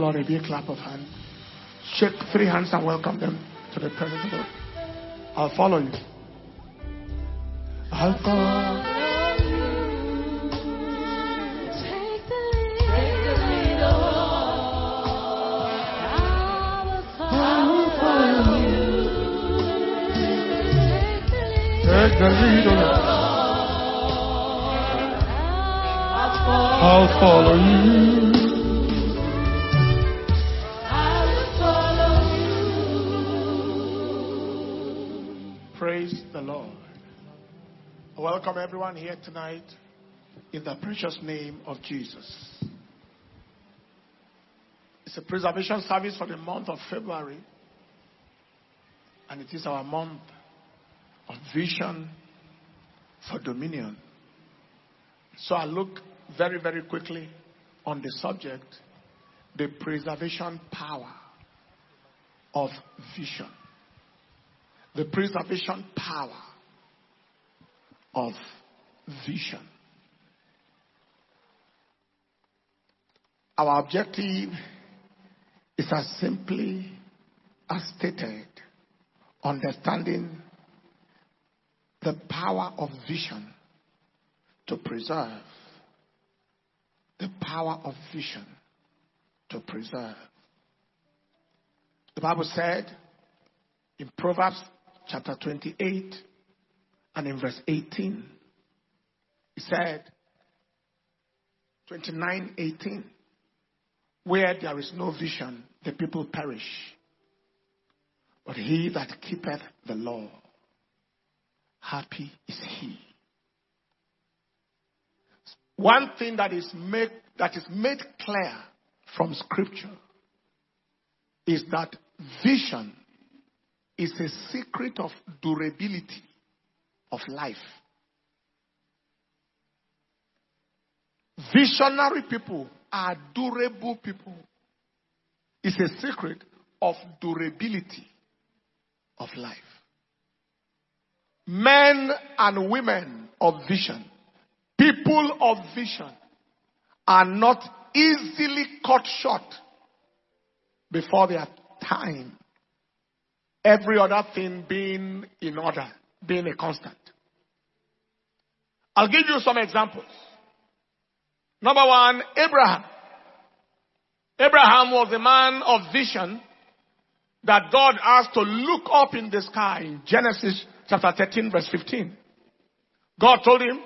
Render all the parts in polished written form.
Lord, a big clap of hands. Shake 3 hands and welcome them to the presence of the Lord. I'll follow you. I'll follow you. Take the lead, Lord. I will follow you. Take the lead, Lord. I'll follow you. Praise the Lord. I welcome everyone here tonight in the precious name of Jesus. It's a preservation service for the month of February, and it is our month of vision for dominion. So I look very, very quickly on the subject, the preservation power of vision. The preservation power of vision. Our objective is as simply as stated, understanding the power of vision to preserve. The power of vision to preserve. The Bible said in Proverbs chapter 28 and in verse 18, it said, 29:18, where there is no vision, the people perish. But he that keepeth the law, happy is he. One thing that is made clear from Scripture is that vision is a secret of durability of life. Visionary people are durable people. It's a secret of durability of life. Men and women of vision, people of vision, are not easily cut short before their time. Every other thing being in order, being a constant. I'll give you some examples. Number one, Abraham. Abraham was a man of vision that God asked to look up in the sky in Genesis chapter 13 verse 15. God told him,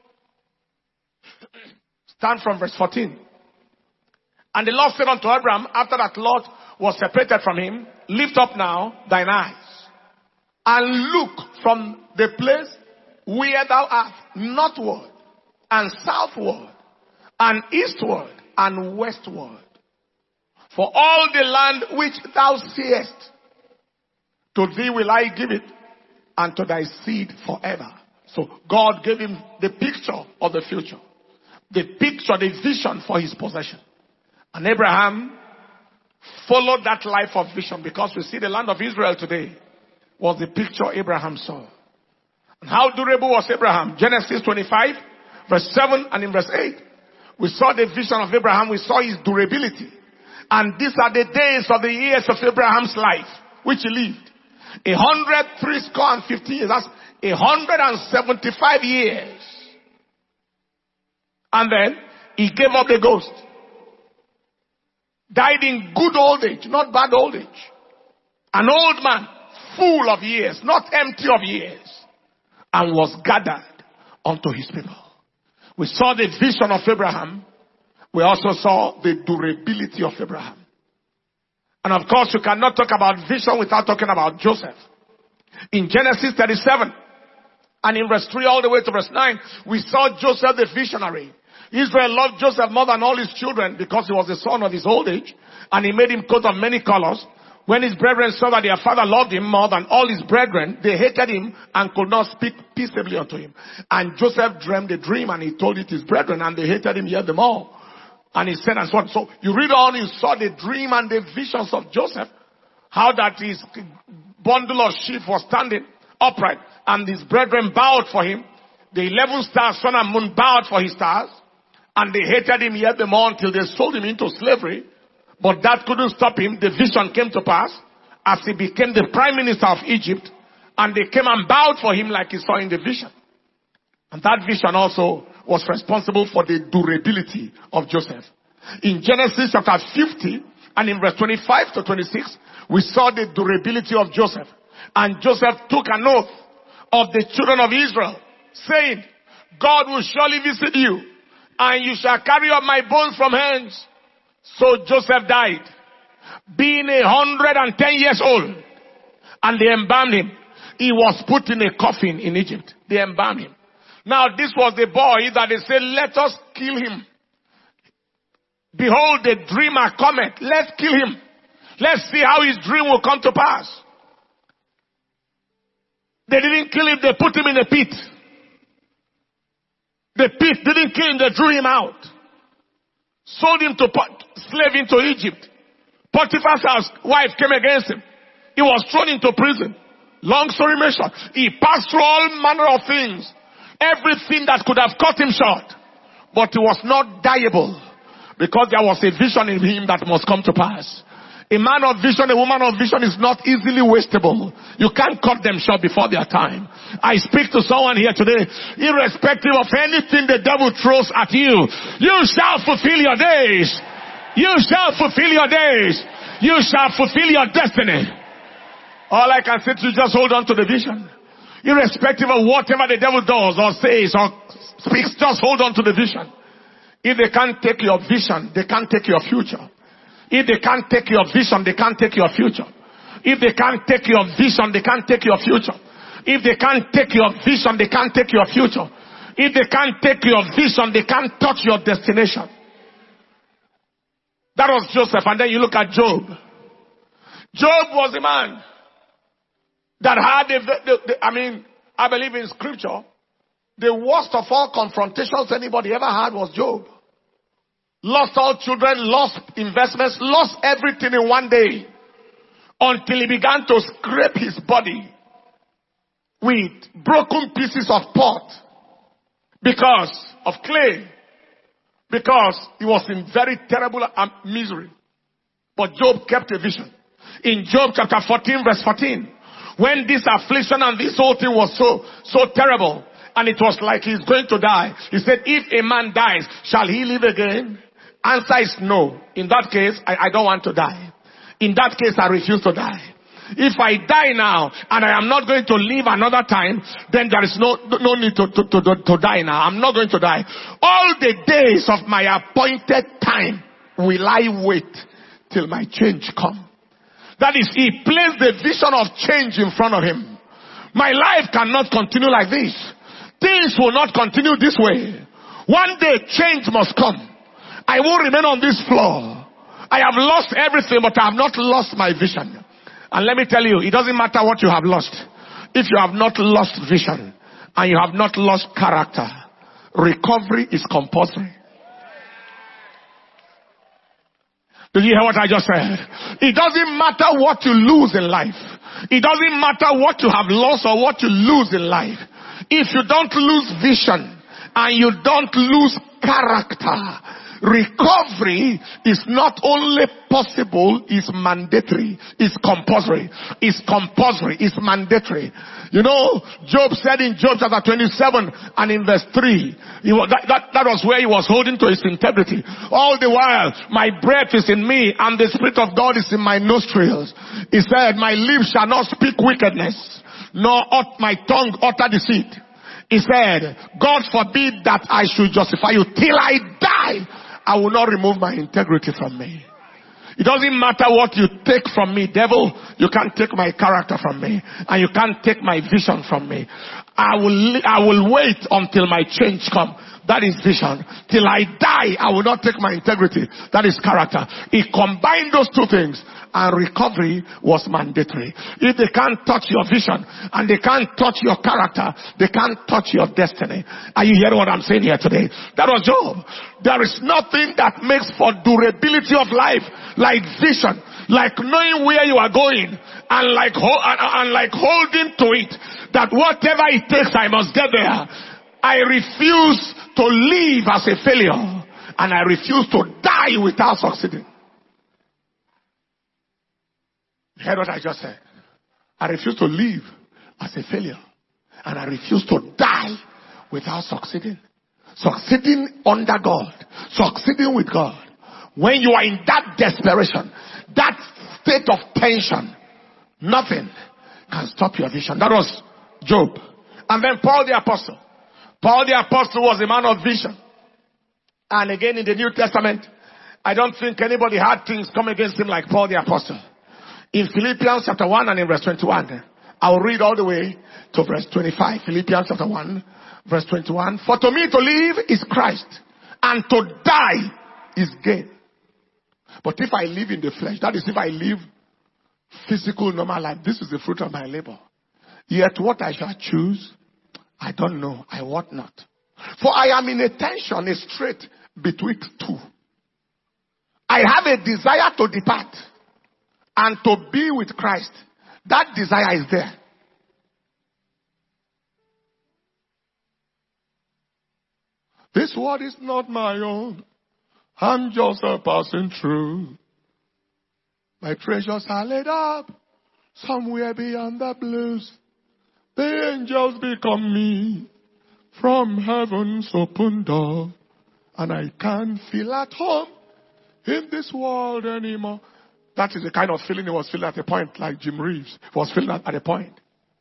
stand from verse 14. And the Lord said unto Abraham, after that Lot was separated from him, lift up now thine eyes and look from the place where thou art, northward and southward and eastward and westward. For all the land which thou seest, to thee will I give it, and to thy seed forever. So God gave him the picture of the future. The picture, the vision for his possession. And Abraham followed that life of vision, because we see the land of Israel today was the picture Abraham saw. And how durable was Abraham? Genesis 25 verse 7 and in verse 8. We saw the vision of Abraham. We saw his durability. And these are the days of the years of Abraham's life, which he lived. 150 years. That's 175 years. And then he gave up the ghost. Died in good old age, not bad old age. An old man, full of years, not empty of years. And was gathered unto his people. We saw the vision of Abraham. We also saw the durability of Abraham. And of course, you cannot talk about vision without talking about Joseph. In Genesis 37, and in verse 3 all the way to verse 9, we saw Joseph the visionary. Israel loved Joseph more than all his children because he was the son of his old age, and he made him coat of many colors. When his brethren saw that their father loved him more than all his brethren, they hated him and could not speak peaceably unto him. And Joseph dreamed a dream, and he told it his brethren, and they hated him yet the more. And he said, and so on. So you read on, you saw the dream and the visions of Joseph, how that his bundle of sheep was standing upright, and his brethren bowed for him. The 11 stars, sun and moon, bowed for his stars. And they hated him yet the more until they sold him into slavery. But that couldn't stop him. The vision came to pass as he became the prime minister of Egypt, and they came and bowed for him like he saw in the vision. And that vision also was responsible for the durability of Joseph. In Genesis chapter 50 and in verse 25 to 26, we saw the durability of Joseph. And Joseph took an oath of the children of Israel, saying, God will surely visit you, and you shall carry up my bones from hence. So Joseph died, being 110 years old, and they embalmed him. He was put in a coffin in Egypt. They embalmed him. Now this was the boy that they said, let us kill him. Behold, the dreamer cometh. Let's kill him. Let's see how his dream will come to pass. They didn't kill him, they put him in a pit. The pit didn't kill him, they drew him out. Sold him to slave into Egypt. Potiphar's house wife came against him. He was thrown into prison. Long story made short, he passed through all manner of things. Everything that could have cut him short. But he was not dieable, because there was a vision in him that must come to pass. A man of vision, a woman of vision is not easily wastable. You can't cut them short before their time. I speak to someone here today, irrespective of anything the devil throws at you, you shall fulfill your days. You shall fulfill your days. You shall fulfill your destiny. All I can say to you, just hold on to the vision. Irrespective of whatever the devil does or says or speaks, just hold on to the vision. If they can't take your vision, they can't take your future. If they can't take your vision, they can't take your future. If they can't take your vision, they can't take your future. If they can't take your vision, they can't take your future. If they can't take your vision, they can't touch your destination. That was Joseph. And then you look at Job. Job was a man that had I believe in scripture, the worst of all confrontations anybody ever had was Job. Lost all children, lost investments, lost everything in one day, until he began to scrape his body with broken pieces of pot because of clay, because he was in very terrible misery. But Job kept a vision. In Job chapter 14 verse 14, when this affliction and this whole thing was so terrible, and it was like he's going to die, he said, if a man dies, shall he live again? Answer is no. In that case, I don't want to die. In that case, I refuse to die. If I die now, and I am not going to live another time, then there is no need to die now. I'm not going to die. All the days of my appointed time will I wait till my change come. That is, he placed the vision of change in front of him. My life cannot continue like this. Things will not continue this way. One day change must come. I won't remain on this floor. I have lost everything, but I have not lost my vision. And let me tell you, it doesn't matter what you have lost. If you have not lost vision and you have not lost character, recovery is compulsory. Did you hear what I just said? It doesn't matter what you lose in life. It doesn't matter what you have lost or what you lose in life. If you don't lose vision and you don't lose character, recovery is not only possible, it's mandatory, it's compulsory, it's mandatory. You know, Job said in Job chapter 27 and in verse 3, that was where he was holding to his integrity. All the while, my breath is in me and the Spirit of God is in my nostrils. He said, my lips shall not speak wickedness, nor my tongue utter deceit. He said, God forbid that I should justify you till I die. I will not remove my integrity from me. It doesn't matter what you take from me, devil. You can't take my character from me. And you can't take my vision from me. I will wait until my change come. That is vision. Till I die, I will not take my integrity. That is character. He combined those two things. And recovery was mandatory. If they can't touch your vision and they can't touch your character, they can't touch your destiny. Are you hearing what I'm saying here today? That was Job. There is nothing that makes for durability of life like vision, like knowing where you are going, and like holding to it, that whatever it takes, I must get there. I refuse to live as a failure, and I refuse to die without succeeding. heard what I just said? I refuse to live as a failure. And I refuse to die without succeeding. Succeeding under God. Succeeding with God. When you are in that desperation, that state of tension, nothing can stop your vision. That was Job. And then Paul the Apostle. Paul the Apostle was a man of vision. And again in the New Testament, I don't think anybody had things come against him like Paul the Apostle. In Philippians chapter 1 and in verse 21, I'll read all the way to verse 25. Philippians chapter 1, verse 21. For to me to live is Christ, and to die is gain. But if I live in the flesh, that is if I live physical normal life, this is the fruit of my labor. Yet what I shall choose, I don't know, I wot not. For I am in a tension, a strait between two. I have a desire to depart and to be with Christ. That desire is there. This world is not my own. I'm just a passing through. My treasures are laid up somewhere beyond the blues. The angels become me from heaven's open door. And I can't feel at home in this world anymore. That is the kind of feeling he was feeling at a point, like Jim Reeves was feeling at a point.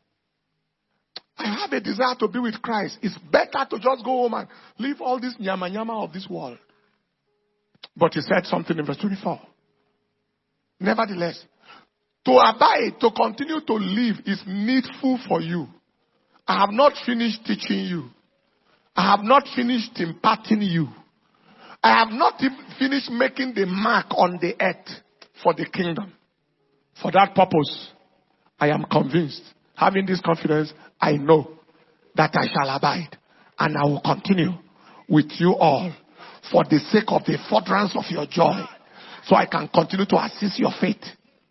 I have a desire to be with Christ. It's better to just go home and leave all this nyama nyama of this world. But he said something in verse 24. Nevertheless, to abide, to continue to live is needful for you. I have not finished teaching you. I have not finished imparting you. I have not even finished making the mark on the earth for the kingdom. For that purpose, I am convinced, having this confidence, I know that I shall abide and I will continue with you all for the sake of the furtherance of your joy, so I can continue to assist your faith.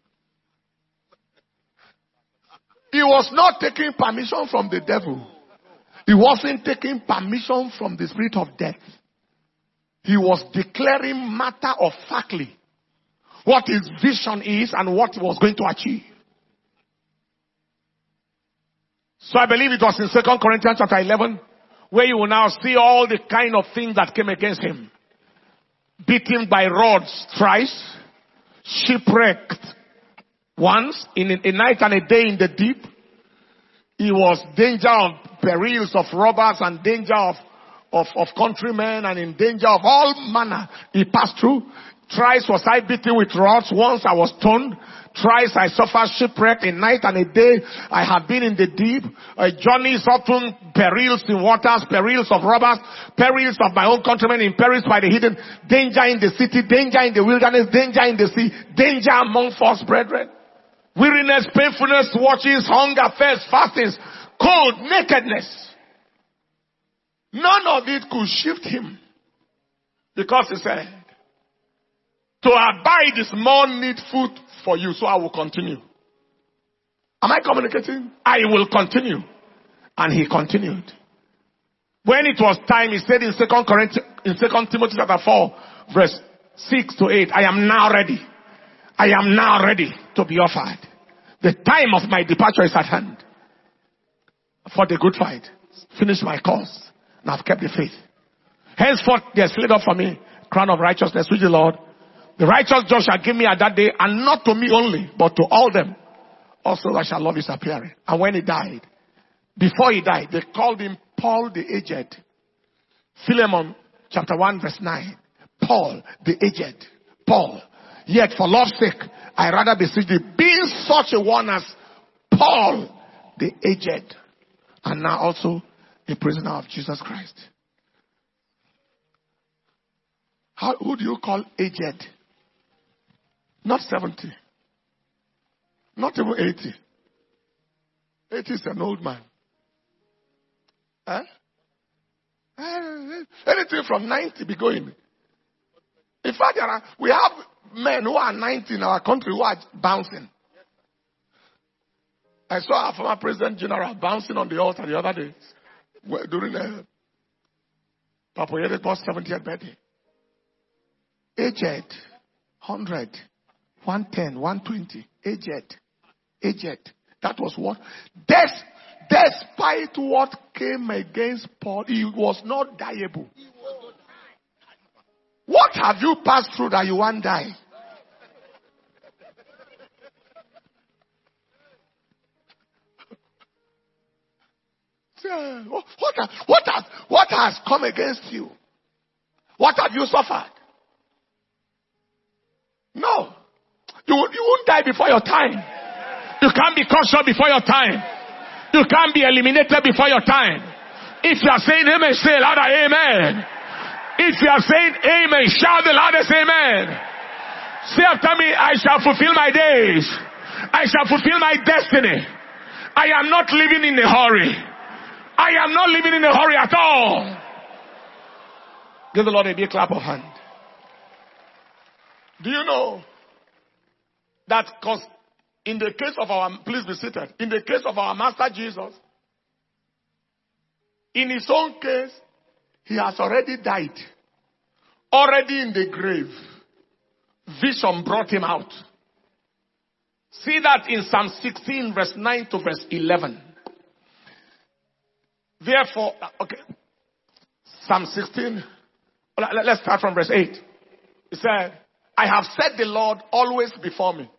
He was not taking permission from the devil. He wasn't taking permission from the spirit of death. He was declaring matter of factly what his vision is and what he was going to achieve. So I believe it was in 2 Corinthians chapter 11 where you will now see all the kind of things that came against him. Beaten by rods thrice, shipwrecked once, in a night and a day in the deep. He was danger of perils of robbers and danger of countrymen and in danger of all manner. He passed through. Thrice was I beaten with rods. Once I was stoned. Thrice I suffered shipwreck. A night and a day I have been in the deep. Journeys often, perils in waters, perils of robbers, perils of my own countrymen, in perils by the hidden, danger in the city, danger in the wilderness, danger in the sea, danger among false brethren. Weariness, painfulness, watchings, hunger, thirst, fastings, cold, nakedness. None of it could shift him. Because he said, to abide is more needful for you, so I will continue. Am I communicating? I will continue. And he continued. When it was time, he said in 2 Timothy chapter 4, verse 6 to 8, I am now ready. I am now ready to be offered. The time of my departure is at hand. For the good fight. Finish my course. And I've kept the faith. Henceforth there is laid up for me crown of righteousness, which the Lord, the righteous judge, shall give me at that day, and not to me only, but to all them. Also I shall love his appearing. And when he died, before he died, they called him Paul the Aged. Philemon chapter 1 verse 9. Paul the Aged. Paul. Yet for love's sake, I rather beseech thee, being such a one as Paul the Aged, and now also a prisoner of Jesus Christ. Who do you call aged? Not 70. Not even 80. 80 is an old man. Huh? Anything from 90 be going. In fact, we have men who are 90 in our country who are bouncing. I saw our former President General bouncing on the altar the other day during Papa Yedepo's 70th birthday. Aged, 100, 110, 120, aged. aged. That was what? Despite what came against Paul, he was not dieable. What have you passed through that you won't die? What has come against you? What have you suffered? No. You won't die before your time. You can't be cut short before your time. You can't be eliminated before your time. If you are saying amen, say louder amen. If you are saying amen, shout the loudest amen. Say after me, I shall fulfill my days. I shall fulfill my destiny. I am not living in a hurry. I am not living in a hurry at all. Give the Lord a big clap of hand. Do you know that because in the case of our, please be seated, in the case of our Master Jesus, in his own case, he has already died. Already in the grave. Vision brought him out. See that in Psalm 16 verse 9 to verse 11. Therefore, okay, Psalm 16, let's start from verse 8. He said, I have set the Lord always before me.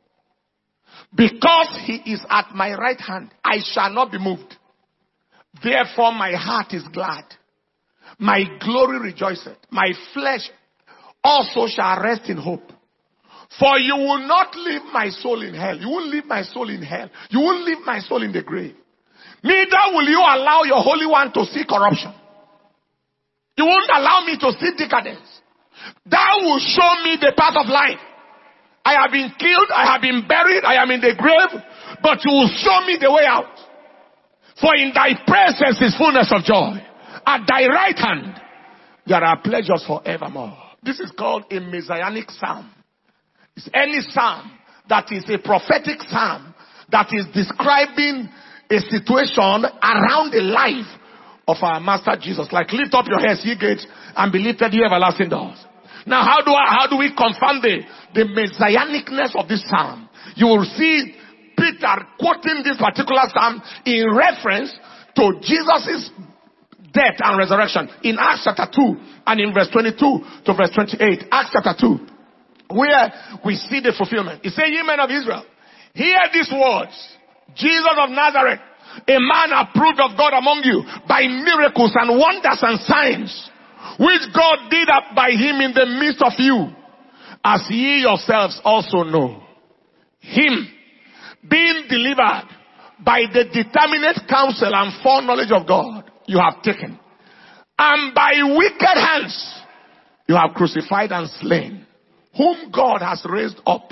Because he is at my right hand, I shall not be moved. Therefore my heart is glad. My glory rejoiceth. My flesh also shall rest in hope. For you will not leave my soul in hell. You won't leave my soul in hell. You won't leave my soul in the grave. Neither will you allow your Holy One to see corruption. You won't allow me to see decadence. Thou will show me the path of life. I have been killed, I have been buried, I am in the grave, but you will show me the way out. For in thy presence is fullness of joy. At thy right hand, there are pleasures forevermore. This is called a messianic psalm. It's any psalm that is a prophetic psalm that is describing a situation around the life of our Master Jesus. Like, lift up your heads, ye gates, and be lifted, ye everlasting doors. Now, how do we confirm the messianicness of this psalm? You will see Peter quoting this particular psalm in reference to Jesus' death and resurrection in Acts chapter 2 and in verse 22 to verse 28. Acts chapter 2, where we see the fulfillment. He said, ye men of Israel, hear these words. Jesus of Nazareth, a man approved of God among you by miracles and wonders and signs, which God did up by him in the midst of you, as ye yourselves also know. Him being delivered by the determinate counsel and foreknowledge of God, you have taken, and by wicked hands you have crucified and slain, whom God has raised up,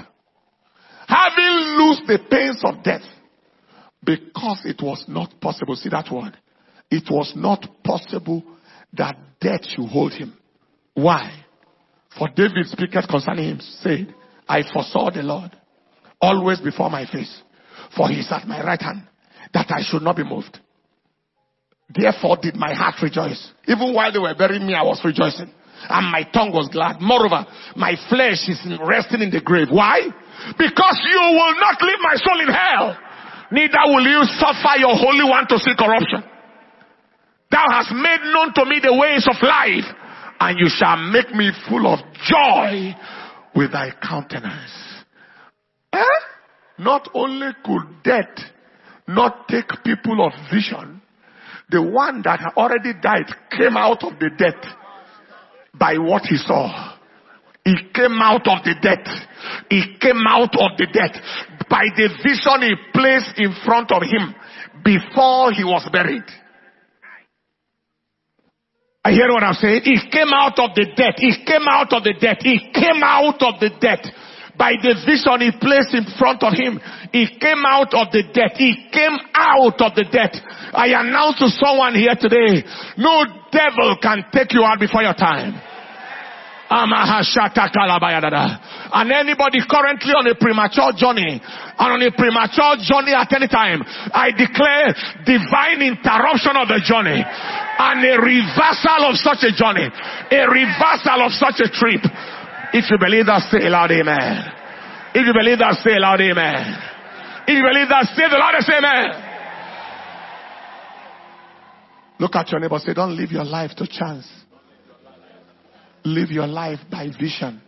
having loosed the pains of death, because it was not possible. See that word? It was not possible that death should hold him. Why? For David speaketh concerning him, said, I foresaw the Lord always before my face, for he is at my right hand, that I should not be moved. Therefore did my heart rejoice. Even while they were burying me, I was rejoicing, and my tongue was glad. Moreover, my flesh is resting in the grave. Why? Because you will not leave my soul in hell, neither will you suffer your Holy One to see corruption. Thou hast made known to me the ways of life, and you shall make me full of joy with thy countenance. Not only could death not take people of vision, the one that had already died came out of the death by what he saw. He came out of the death. He came out of the death by the vision he placed in front of him before he was buried. I hear what I'm saying. He came out of the death. He came out of the death. He came out of the death by the vision he placed in front of him. He came out of the death. He came out of the death. I announce to someone here today, no devil can take you out before your time. And anybody currently on a premature journey, and on a premature journey at any time, I declare divine interruption of the journey and a reversal of such a journey, a reversal of such a trip. If you believe that, say loud amen. If you believe that, say loud amen. If you believe that, say the Lord and say amen. Look at your neighbor. Say, don't live your life to chance. Live your life by vision.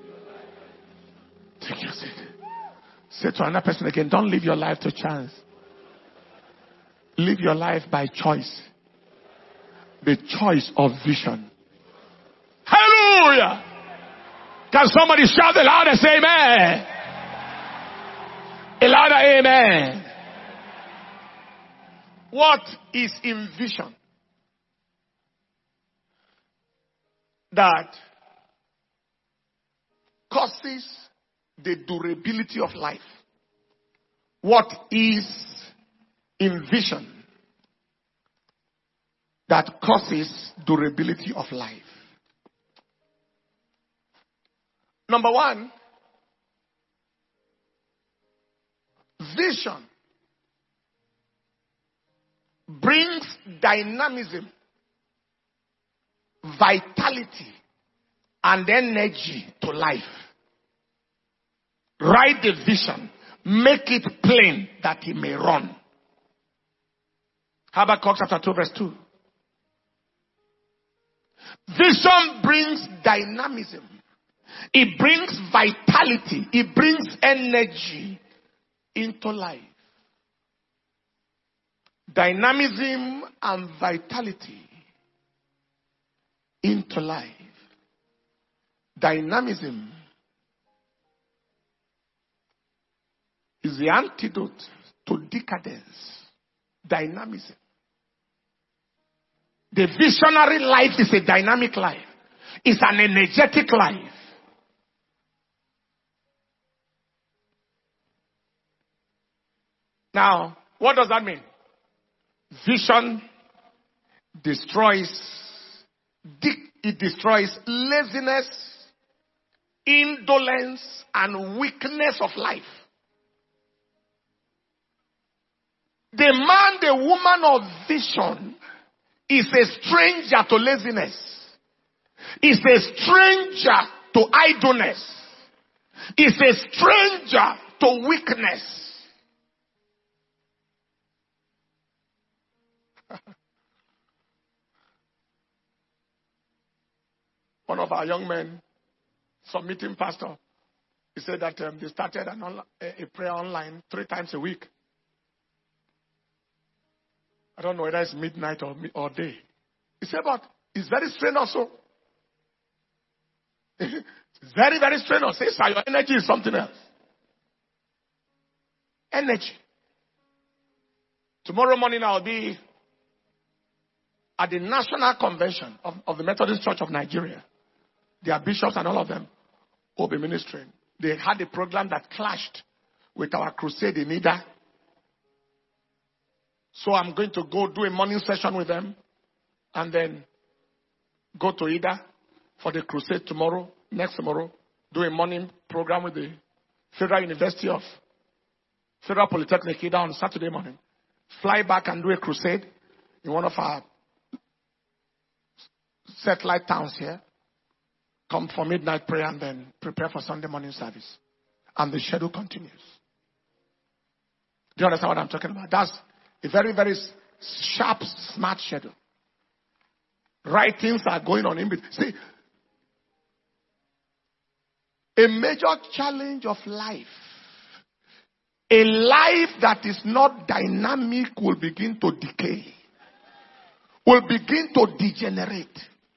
Take your seat. Say to another person again, don't live your life to chance. Live your life by choice. The choice of vision. Hallelujah. Can somebody shout the louder and say amen? A louder amen. What is in vision? That causes the durability of life. What is in vision that causes durability of life? Number one, vision brings dynamism, vitality, and energy to life. Write the vision. Make it plain that he may run. Habakkuk chapter 2 verse 2. Vision brings dynamism. It brings vitality. It brings energy into life. Dynamism and vitality into life. Dynamism is the antidote to decadence. Dynamism. The visionary life is a dynamic life. It's an energetic life. Now, what does that mean? Vision destroys laziness, indolence, and weakness of life. The man, the woman of vision is a stranger to laziness. Is a stranger to idleness. Is a stranger to weakness. One of our young men, submitting pastor, he said that they started a prayer online 3 times a week. I don't know whether it's midnight or day. He said, but it's very strange also. It's very, very strange. Say, sir, your energy is something else. Energy. Tomorrow morning I'll be at the National Convention of the Methodist Church of Nigeria. Their bishops and all of them will be ministering. They had a program that clashed with our crusade in Ida. So I'm going to go do a morning session with them and then go to Ida for the crusade next tomorrow, do a morning program with the Federal Polytechnic Ida on Saturday morning. Fly back and do a crusade in one of our satellite towns here. Come for midnight prayer and then prepare for Sunday morning service. And the schedule continues. Do you understand what I'm talking about? That's a very, very sharp, smart schedule. Right things are going on in between. See, a major challenge of life, a life that is not dynamic will begin to decay, will begin to degenerate.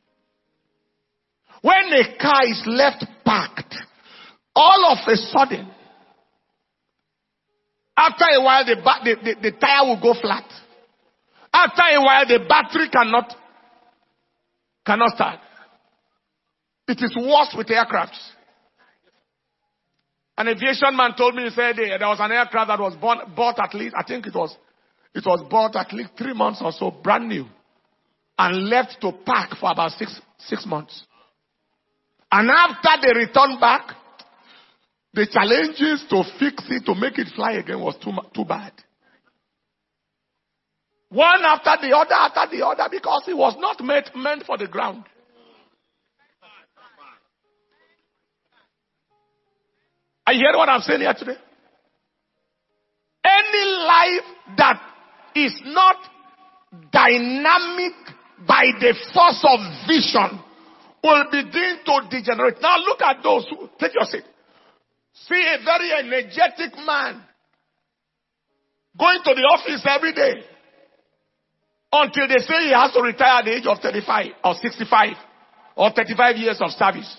When a car is left parked, all of a sudden, after a while, the tire will go flat. After a while, the battery cannot start. It is worse with aircrafts. An aviation man told me, he said there was an aircraft that was bought at least, I think it was bought at least 3 months or so, brand new, and left to park for about six months. And after they returned back, the challenges to fix it, to make it fly again was too bad. One after the other, because it was not meant for the ground. Are you hearing what I'm saying here today? Any life that is not dynamic by the force of vision will begin to degenerate. Now look at those who, take your seat. See a very energetic man going to the office every day until they say he has to retire at the age of 35 or 65 or 35 years of service.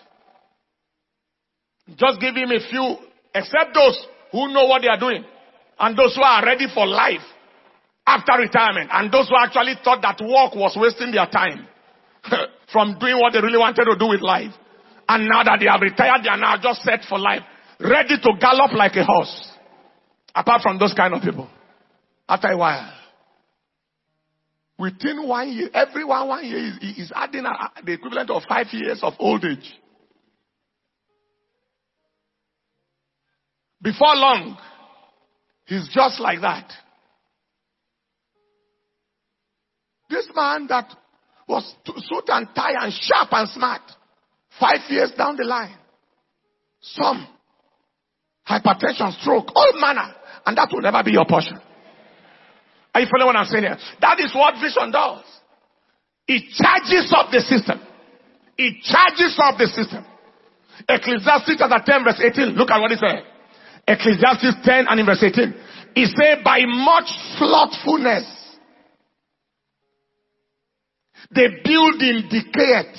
Just give him a few, except those who know what they are doing and those who are ready for life after retirement, and those who actually thought that work was wasting their time from doing what they really wanted to do with life. And now that they have retired, they are now just set for life, ready to gallop like a horse. Apart from those kind of people. After a while, within 1 year, everyone 1 year is adding the equivalent of 5 years of old age. Before long, he's just like that. This man that was suit and tie and sharp and smart, 5 years down the line, some hypertension, stroke, all manner, and that will never be your portion. Are you following what I'm saying here? That is what vision does. It charges up the system. It charges up the system. Ecclesiastes chapter 10 verse 18. Look at what it says. Ecclesiastes 10 and in verse 18. It says, by much slothfulness, the building decayed,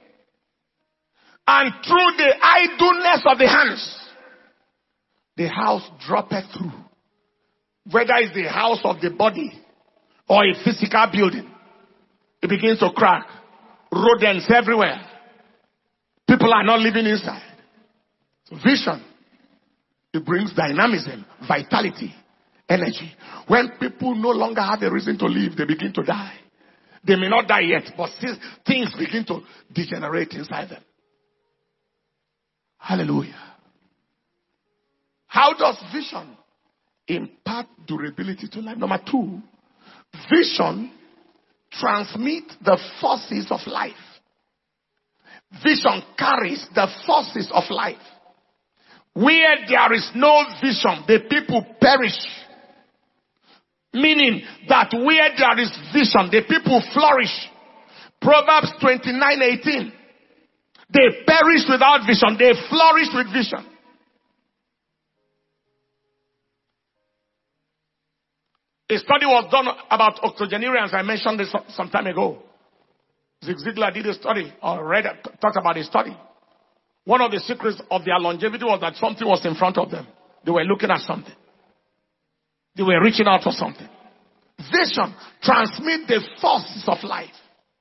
and through the idleness of the hands, the house droppeth through. Whether it's the house of the body or a physical building, it begins to crack. Rodents everywhere. People are not living inside. So vision, it brings dynamism, vitality, energy. When people no longer have a reason to live, they begin to die. They may not die yet, but things begin to degenerate inside them. Hallelujah. How does vision impart durability to life? Number 2, vision transmits the forces of life. Vision carries the forces of life. Where there is no vision, the people perish. Meaning that where there is vision, the people flourish. Proverbs 29:18. They perish without vision, they flourish with vision. A study was done about octogenarians. I mentioned this some time ago. Zig Ziglar did a study, or talked about a study. One of the secrets of their longevity was that something was in front of them. They were looking at something. They were reaching out for something. Vision transmits the forces of life.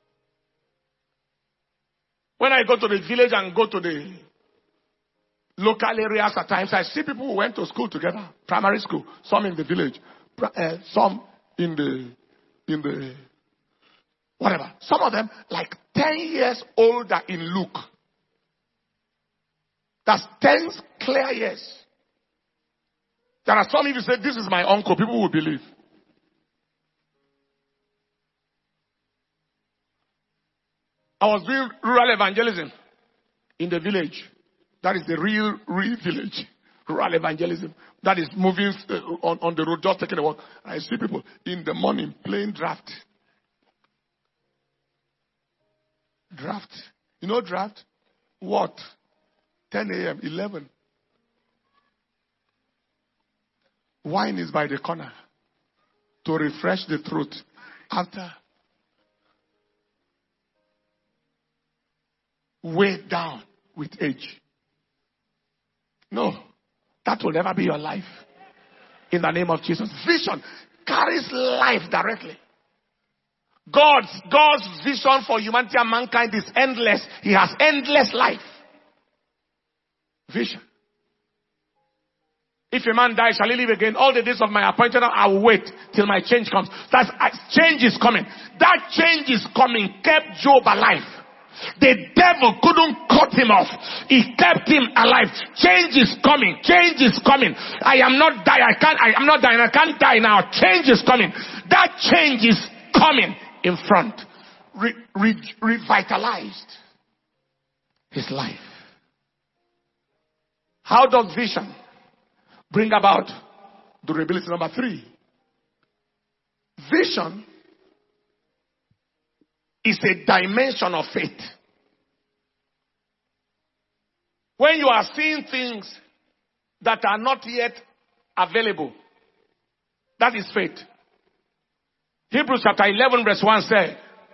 When I go to the village and go to the local areas at times, I see people who went to school together, primary school, some in the village, some in the whatever. Some of them like 10 years older in look. That's 10 clear years. There are some, if you say, this is my uncle, people will believe. I was doing rural evangelism in the village. That is the real village. Rural evangelism. That is moving on the road, just taking a walk. I see people in the morning playing draft. Draft. You know draft? What? 10 a.m., 11. Wine is by the corner to refresh the throat after weighed down with age. No, that will never be your life. In the name of Jesus. Vision carries life directly. God's vision for humanity and mankind is endless. He has endless life. Vision. If a man dies, shall he live again? All the days of my appointed, I will wait till my change comes. Change is coming. That change is coming kept Job alive. The devil couldn't cut him off. He kept him alive. Change is coming. Change is coming. I am not dying. I'm not dying. I can't die now. Change is coming. That change is coming in front. Revitalized his life. How does vision bring about Durability. Number 3. Vision is a dimension of faith. When you are seeing things that are not yet available, that is faith. Hebrews chapter 11 verse 1 said,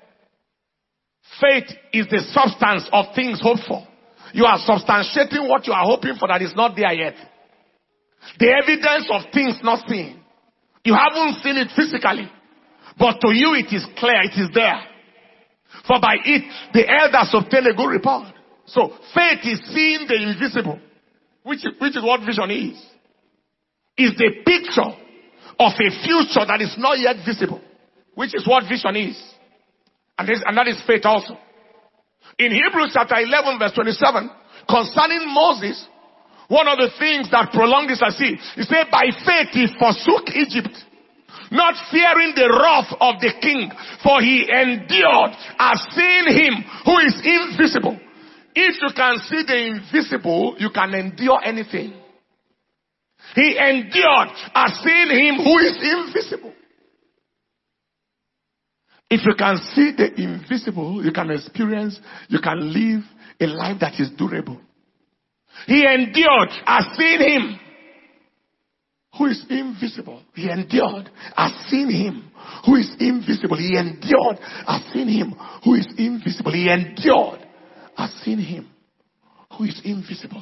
faith is the substance of things hoped for. You are substantiating what you are hoping for that is not there yet. The evidence of things not seen. You haven't seen it physically, but to you it is clear, it is there. For by it the elders obtain a good report. So faith is seeing the invisible, which is what vision is. Is the picture of a future that is not yet visible, which is what vision is. And that is faith also. In Hebrews chapter 11 verse 27, concerning Moses, one of the things that prolonged this sea, he said, by faith he forsook Egypt, not fearing the wrath of the king, for he endured as seeing him who is invisible. If you can see the invisible, you can endure anything. He endured as seeing him who is invisible. If you can see the invisible, you can experience, you can live a life that is durable. He endured as seeing him who is invisible. He endured as seeing him who is invisible. He endured as seeing him who is invisible. He endured as seeing him who is invisible.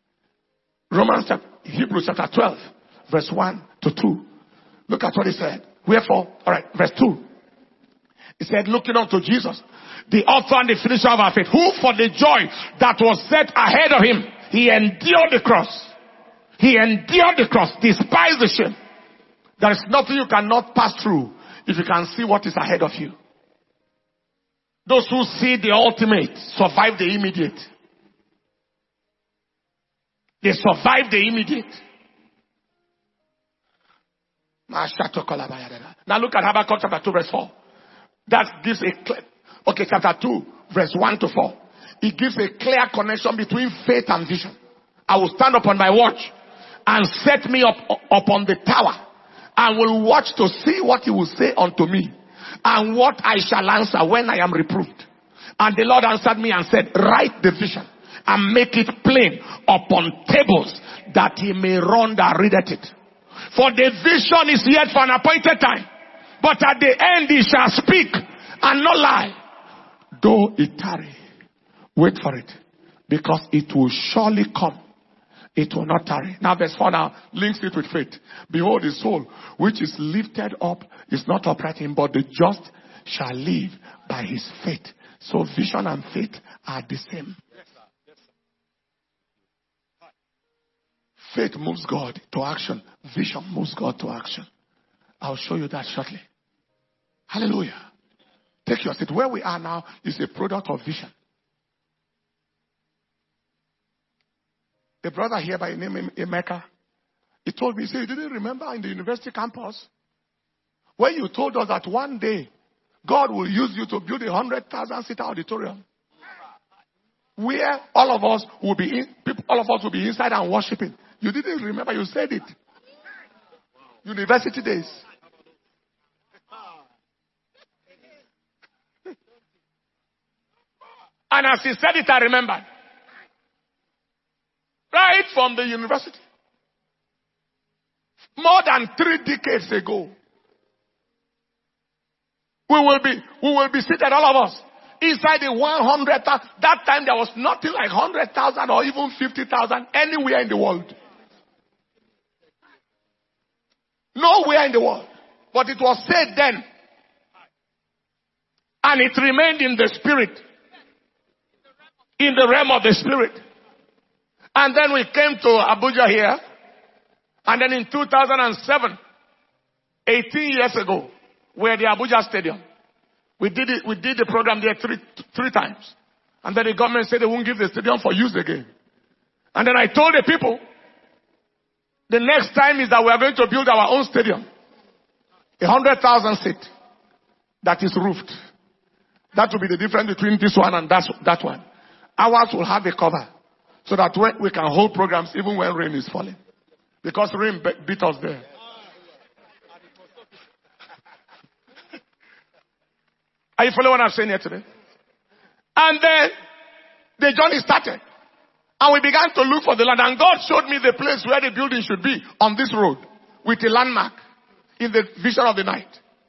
Hebrews chapter 12, verse 1 to 2. Look at what he said. Wherefore, alright, verse 2. He said, looking unto Jesus, the author and the finisher of our faith, who for the joy that was set ahead of him, he endured the cross. He endured the cross, despised the shame. There is nothing you cannot pass through if you can see what is ahead of you. Those who see the ultimate survive the immediate. They survive the immediate. Now look at Habakkuk chapter 2 verse 4. That gives a clear, chapter 2 verse 1 to 4. It gives a clear connection between faith and vision. I will stand upon my watch and set me up upon the tower and will watch to see what he will say unto me and what I shall answer when I am reproved. And the Lord answered me and said, write the vision and make it plain upon tables that he may run that readeth it. For the vision is yet for an appointed time, but at the end he shall speak and not lie. Though it tarry, wait for it, because it will surely come. It will not tarry. Now verse 4 now links it with faith. Behold, the soul which is lifted up is not upright in, but the just shall live by his faith. So vision and faith are the same. Faith moves God to action. Vision moves God to action. I'll show you that shortly. Hallelujah. Take your seat. Where we are now is a product of vision. A brother here by the name Emeka, he told me, he said, you didn't remember in the university campus when you told us that one day God will use you to build a 100,000-seater auditorium where all of us will be inside and worshiping. You didn't remember, you said it. University days. And as he said it, I remembered. Right from the university. More than 3 decades ago. We will be seated, all of us, inside the 100,000. That time there was nothing like 100,000 or even 50,000 anywhere in the world. Nowhere in the world. But it was said then. And it remained in the spirit. In the realm of the spirit. And then we came to Abuja here. And then in 2007, 18 years ago, we had the Abuja Stadium. We did the program there three times. And then the government said they won't give the stadium for use again. And then I told the people, the next time is that we are going to build our own stadium. 100,000 seat. That is roofed. That will be the difference between this one and that one. Ours will have a cover. So that we can hold programs even when rain is falling. Because rain beat us there. Are you following what I'm saying here today? And then the journey started. And we began to look for the land. And God showed me the place where the building should be on this road with a landmark in the vision of the night.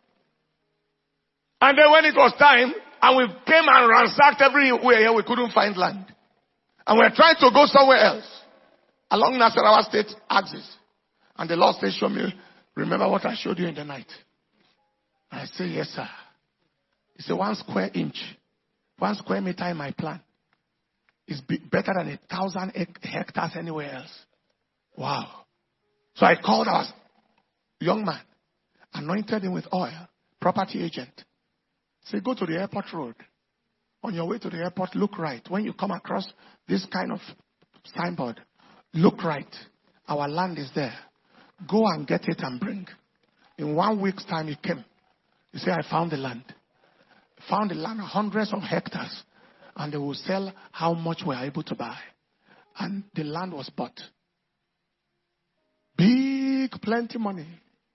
And then when it was time, and we came and ransacked everywhere here, we couldn't find land. And we were trying to go somewhere else along Nasarawa State axis. And the Lord said, show me, remember what I showed you in the night? And I said, yes, sir. He said, 1 square inch, 1 square meter in my plan is better than 1,000 hectares anywhere else. Wow. So I called our young man, anointed him with oil, property agent. Say, go to the airport road. On your way to the airport, look right. When you come across this kind of signboard, look right. Our land is there. Go and get it and bring. In 1 week's time, he came. He said, I found the land. Found the land, hundreds of hectares. And they will sell how much we are able to buy. And the land was bought. Big, plenty money.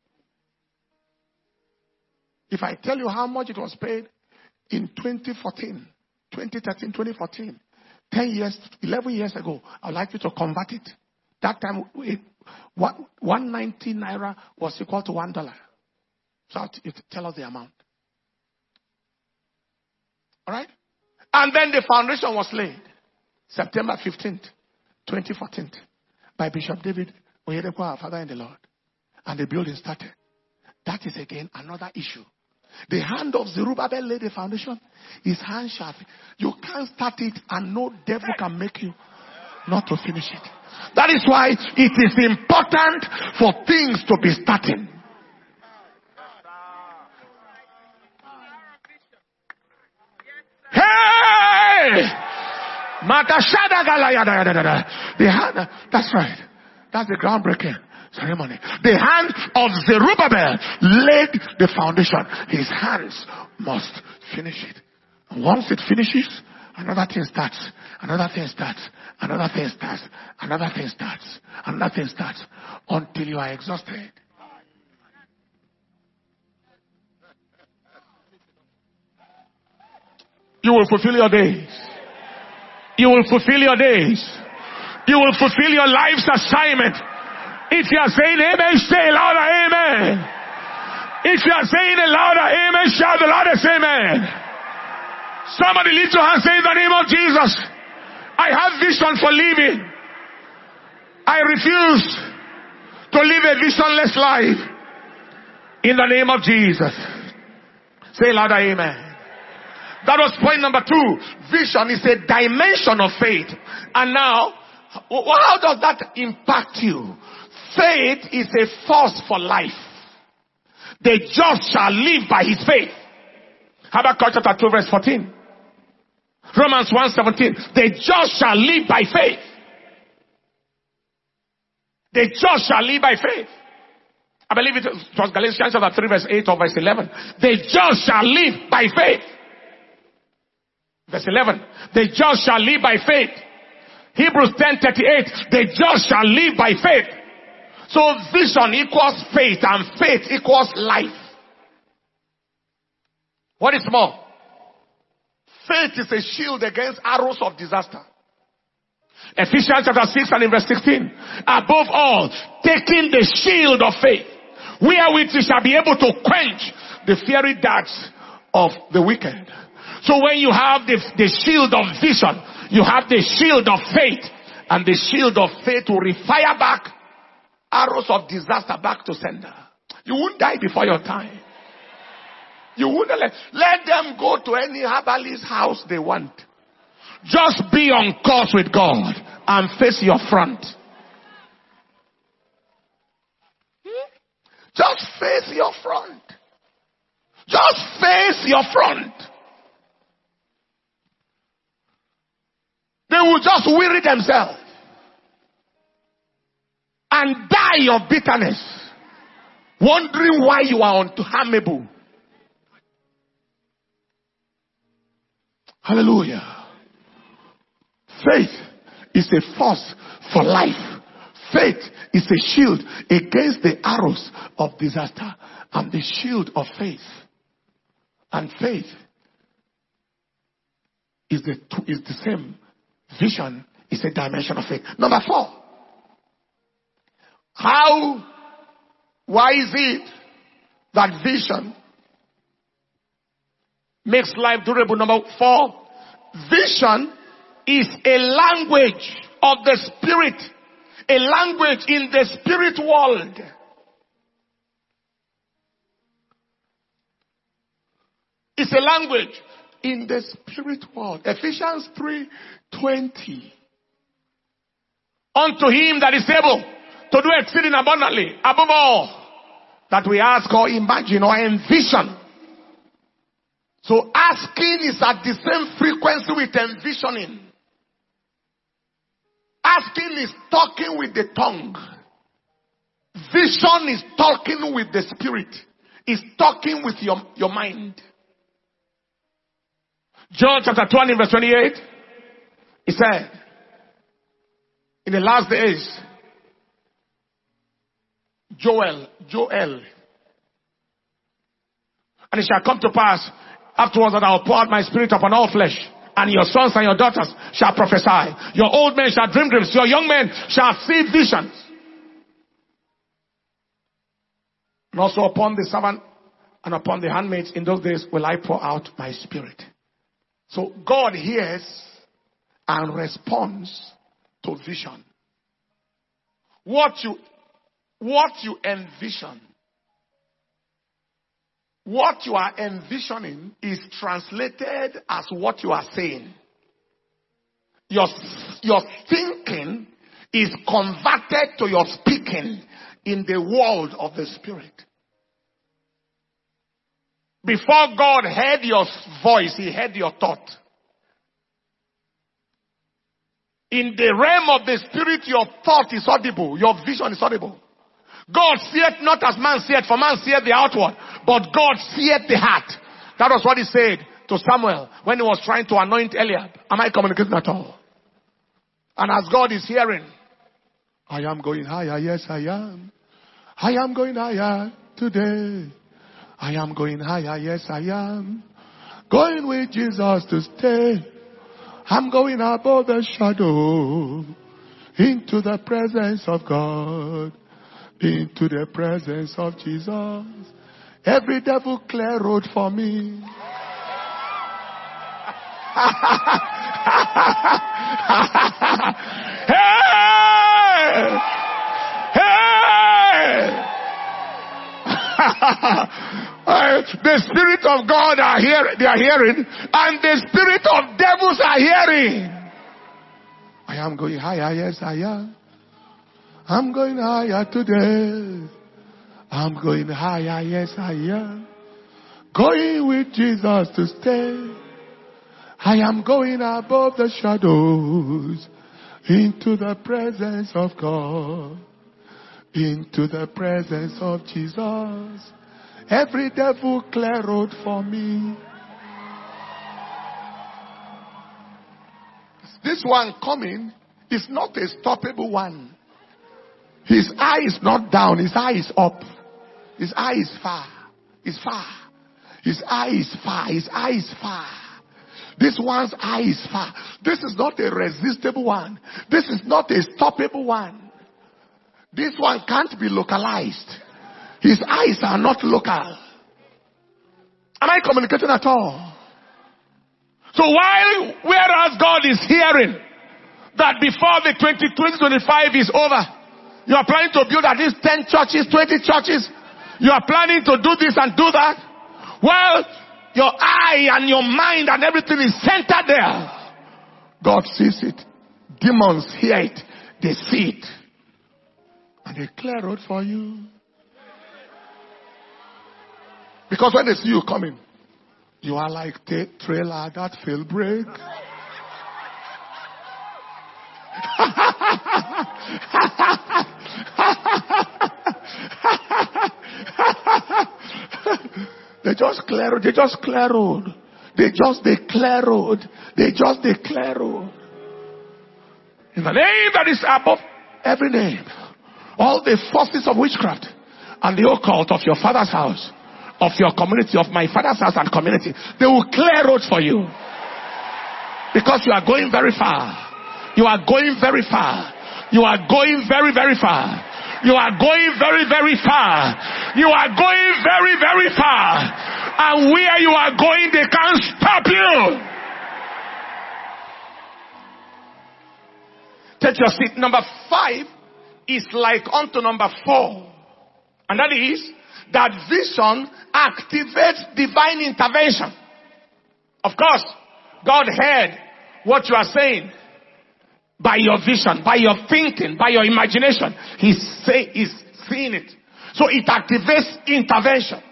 If I tell you how much it was paid in 2013, 2014, 10 years, 11 years ago, I'd like you to convert it. That time, 190 naira was equal to $1. So tell us the amount. All right? And then the foundation was laid. September 15th, 2014, by Bishop David Oyedepo, our father in the Lord. And the building started. That is again another issue. The hand of Zerubbabel laid the foundation. His hand shall. You can't start it and no devil can make you not to finish it. That is why it is important for things to be starting. Hey! The hand, that's right. That's the groundbreaking ceremony. The hand of Zerubbabel laid the foundation. His hands must finish it. And once it finishes, another thing starts. Another thing starts. Another thing starts. Another thing starts. Another thing starts. Until you are exhausted. You will fulfill your days. You will fulfill your days. You will fulfill your life's assignment. If you are saying amen, say louder amen. If you are saying a louder amen, shout the loudest amen. Somebody lift your hand, say in the name of Jesus, I have vision for living. I refuse to live a visionless life. In the name of Jesus. Say louder amen. That was point number 2. Vision is a dimension of faith. And now, how does that impact you? Faith is a force for life. The just shall live by his faith. Habakkuk chapter 2 verse 14. Romans 1:17. The just shall live by faith. The just shall live by faith. I believe it was Galatians chapter 3 verse 8 or verse 11. The just shall live by faith. Verse 11. The just shall live by faith. Hebrews 10:38. The just shall live by faith. So vision equals faith and faith equals life. What is more? Faith is a shield against arrows of disaster. Ephesians chapter 6 and in verse 16. Above all, taking the shield of faith, wherewith we shall be able to quench the fiery darts of the wicked. So when you have the shield of vision, you have the shield of faith. And the shield of faith will refire back arrows of disaster back to sender. You won't die before your time. You wouldn't let them go to any herbalist house they want. Just be on course with God and face your front. Just face your front. Just face your front. They will just weary themselves and die of bitterness, wondering why you are unharmable. Hallelujah. Faith is a force for life. Faith is a shield against the arrows of disaster. And the shield of faith. And faith is the same. Vision is a dimension of faith. Number 4. Why is it that vision makes life durable? Number 4, vision is a language of the spirit, a language in the spirit world. It's a language in the spirit world. Ephesians 3:20. Unto him that is able to do exceeding abundantly, above all that we ask or imagine or envision. So asking is at the same frequency with envisioning. Asking is talking with the tongue. Vision is talking with the spirit. Is talking with your mind. John chapter 20 verse 28. He said, in the last days, Joel, and it shall come to pass afterwards that I will pour out my spirit upon all flesh, and your sons and your daughters shall prophesy. Your old men shall dream dreams. Your young men shall see visions. And also upon the servant and upon the handmaids in those days will I pour out my spirit. So God hears and responds to vision. What you envision, what you are envisioning is translated as what you are saying. Your thinking is converted to your speaking in the world of the spirit. Before God heard your voice, he heard your thought. In the realm of the spirit, your thought is audible. Your vision is audible. God seeth not as man seeth, for man seeth the outward, but God seeth the heart. That was what he said to Samuel when he was trying to anoint Eliab. Am I communicating at all? And as God is hearing, I am going higher, yes I am. I am going higher today. I am going higher, yes I am. Going with Jesus to stay. I'm going above the shadow, into the presence of God, into the presence of Jesus. Every devil clear road for me. Hey! Hey! The spirit of God they are hearing, and the spirit of devils are hearing. I am going higher, yes I am. I'm going higher today. I'm going higher, yes I am. Going with Jesus to stay. I am going above the shadows, into the presence of God, into the presence of Jesus. Every devil clear road for me. This one coming is not a stoppable one. His eye is not down, his eye is up. His eye is far. It's far. His eye is far. His eye is far. This one's eye is far. This is not a resistible one. This is not a stoppable one. This one can't be localized. His eyes are not local. Am I communicating at all? So whereas God is hearing that before the 2025 is over, you are planning to build at least 10 churches, 20 churches. You are planning to do this and do that. Well, your eye and your mind and everything is centered there. God sees it. Demons hear it. They see it. And they clear road for you. Because when they see you coming, you are like the trailer that failed brake. They just clear road. They just clear road. They just declare road. They just declare road. In the name that is above every name, all the forces of witchcraft and the occult of your father's house, of your community, of my father's house and community, they will clear road for you. Because you are going very far. You are going very far. You are going very, very far. You are going very, very far. You are going very, very far. And where you are going, they can't stop you. Take your seat. Number 5 is like unto number 4. And that is that vision activates divine intervention. Of course, God heard what you are saying by your vision, by your thinking, by your imagination. He's seeing it. So it activates intervention.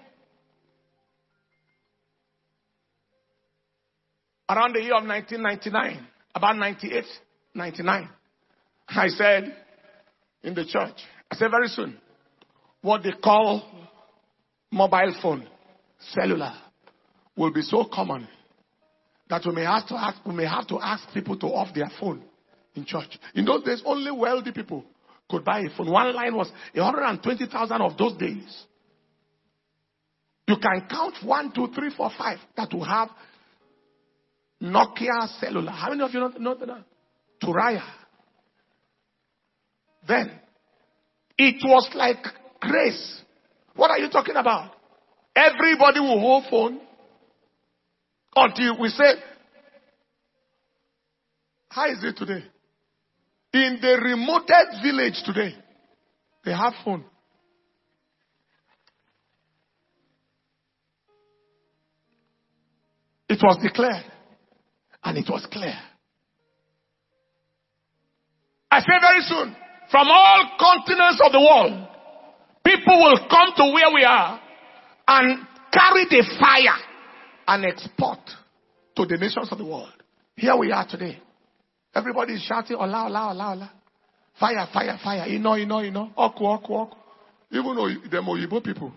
Around the year of 1999, about 98, 99, I said in the church, I said very soon, what they call mobile phone, cellular, will be so common that we may have to ask people to off their phone in church. In those days, only wealthy people could buy a phone. One line was 120,000 of those days. You can count 1, 2, 3, 4, 5 that will have Nokia cellular. How many of you know that? Turaya. Then, it was like grace. What are you talking about? Everybody will hold phone until we say, how is it today? In the remotest village today, they have phone. It was declared. And it was clear. I say very soon, from all continents of the world, people will come to where we are and carry the fire and export to the nations of the world. Here we are today. Everybody is shouting, Allah, Allah, Allah, Allah. Fire, fire, fire. You know. Oku, oku, oku. Even though them Oyibo people.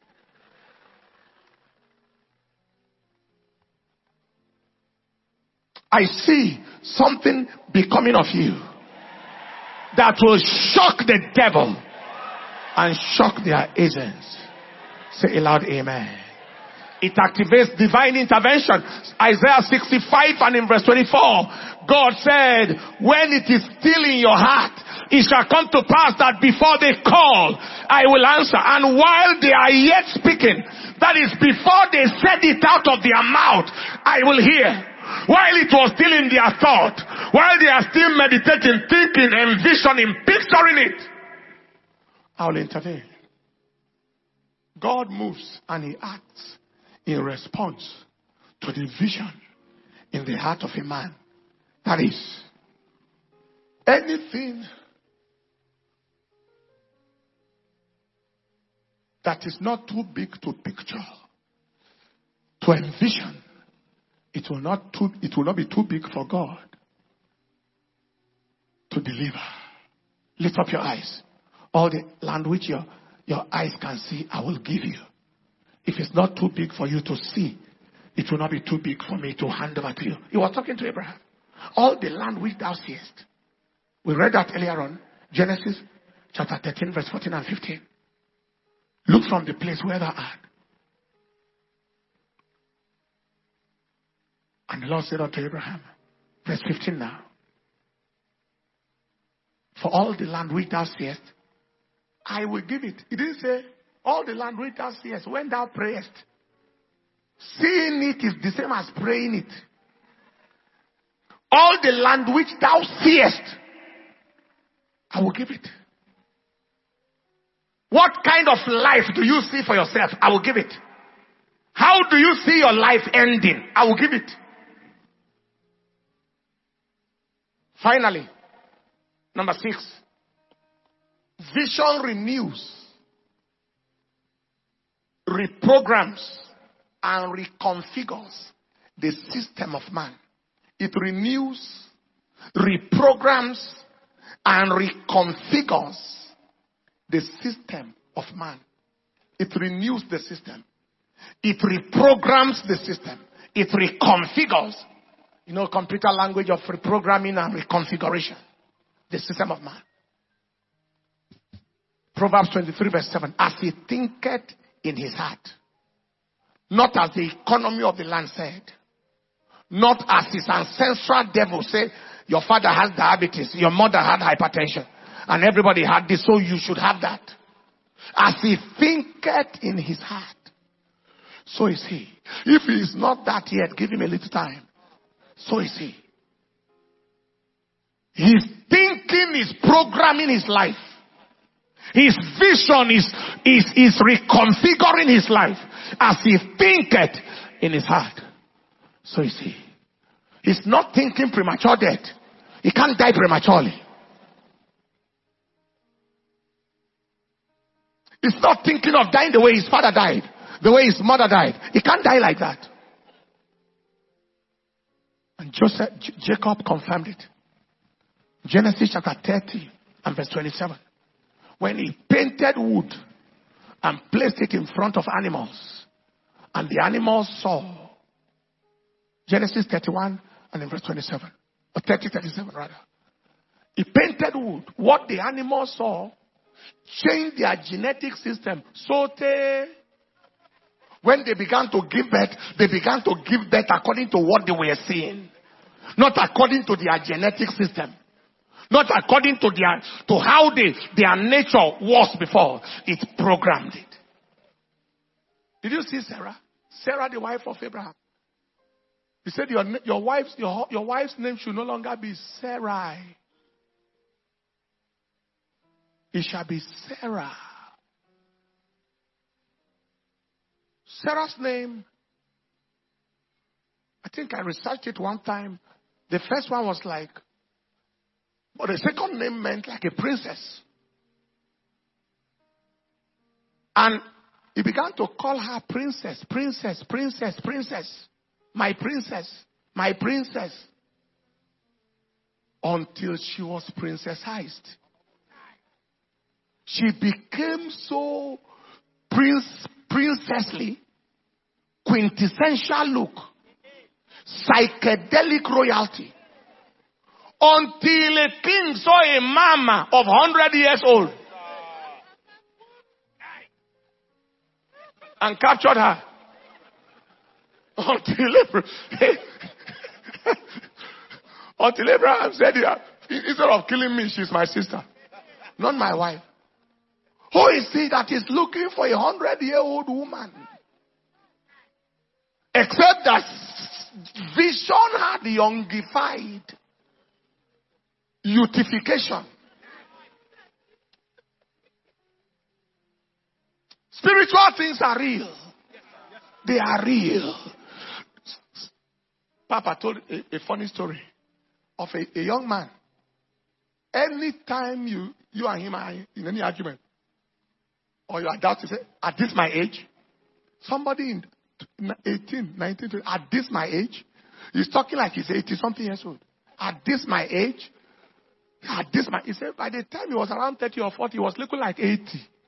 I see something becoming of you that will shock the devil and shock their agents. Say a loud amen. It activates divine intervention. Isaiah 65 and in verse 24, God said, when it is still in your heart, it shall come to pass that before they call, I will answer. And while they are yet speaking, that is before they said it out of their mouth, I will hear. While it was still in their thought, while they are still meditating, thinking, envisioning, picturing it, I will intervene. God moves and he acts in response to the vision in the heart of a man. That is, anything that is not too big to picture, to envision, it will not be too big for God to deliver. Lift up your eyes. All the land which your eyes can see, I will give you. If it's not too big for you to see, it will not be too big for me to hand over to you. He was talking to Abraham. All the land which thou seest. We read that earlier on. Genesis chapter 13 verse 14 and 15. Look from the place where thou art. And the Lord said unto Abraham, verse 15 now, for all the land which thou seest, I will give it. He didn't say, all the land which thou seest, when thou prayest. Seeing it is the same as praying it. All the land which thou seest, I will give it. What kind of life do you see for yourself? I will give it. How do you see your life ending? I will give it. Finally, number 6. Vision renews, reprograms, and reconfigures the system of man. It renews, reprograms, and reconfigures the system of man. It renews the system. It reprograms the system. It reconfigures. You know, computer language of reprogramming and reconfiguration. The system of man. Proverbs 23 verse 7. As he thinketh in his heart. Not as the economy of the land said. Not as his ancestral devil say, your father has diabetes, your mother had hypertension, and everybody had this, so you should have that. As he thinketh in his heart, so is he. If he is not that yet, give him a little time. So is he. His thinking is programming his life. His vision is reconfiguring his life. As he thinketh in his heart, so is he. He's not thinking premature death. He can't die prematurely. He's not thinking of dying the way his father died, the way his mother died. He can't die like that. And Jacob confirmed it. Genesis chapter 30 and verse 27. When he painted wood and placed it in front of animals, and the animals saw. Genesis 31 and in verse 27. Or 37 rather. He painted wood. What the animals saw changed their genetic system. So when they began to give birth, they began to give birth according to what they were seeing. Not according to their genetic system. Not according to how their nature was before. It programmed it. Did you see Sarah? Sarah, the wife of Abraham. He said your wife's name should no longer be Sarai. It shall be Sarah. Sarah's name, I think I researched it one time. The first one was like, but the second name meant like a princess. And he began to call her princess, princess, princess, princess. My princess, my princess. Until she was princessized. She became so princessly, quintessential look, psychedelic royalty. Until a king saw a mama of 100 years old and captured her. Until Abraham said, instead of killing me, she's my sister, not my wife. Who is he that is looking for a 100-year-old woman? Except that vision had youngified. Youthfication. Spiritual things are real. They are real. Papa told a funny story of a young man. Anytime you and him are in any argument, or you are doubting, say, at this my age, somebody in 18, 19, 20, at this my age, he's talking like he's 80-something years old. At this my age, he said by the time he was around 30 or 40, he was looking like 80.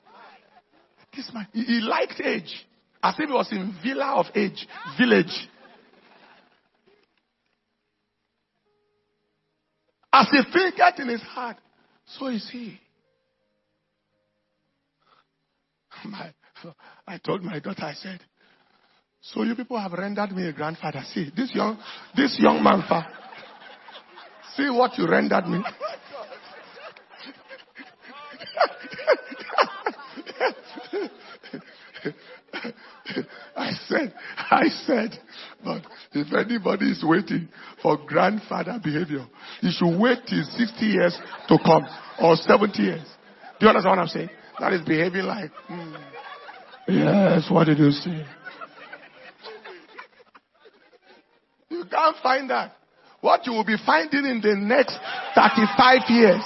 He liked age. As if he was in villa of age, village. As he thinketh in his heart, so is he. I told my daughter, I said, so you people have rendered me a grandfather. See, this young man, see what you rendered me. I said, but if anybody is waiting for grandfather behavior, you should wait till 60 years to come, or 70 years. Do you understand what I'm saying? That is behaving like, yes, what did you say? You can't find that. What you will be finding in the next 35 years.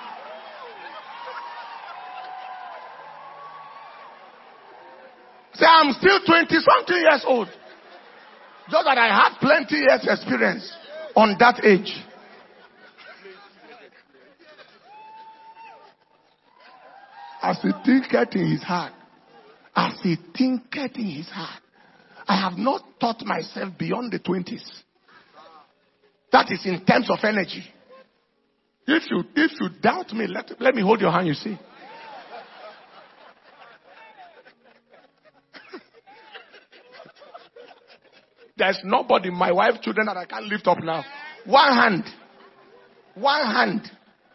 Say, I'm still 20-something years old. Just that I had plenty years experience on that age. As he thinketh in his heart. As he thinketh in his heart. I have not taught myself beyond the 20s. That is in terms of energy. If you doubt me, let me hold your hand, you see. There's nobody, my wife, children, that I can't lift up now. One hand. One hand.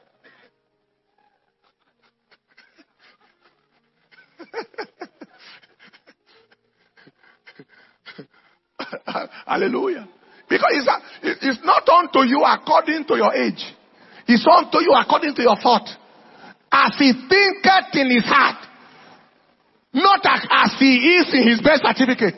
Hallelujah. Because it's not unto you according to your age. It's unto you according to your thought. As he thinketh in his heart. Not as he is in his birth certificate.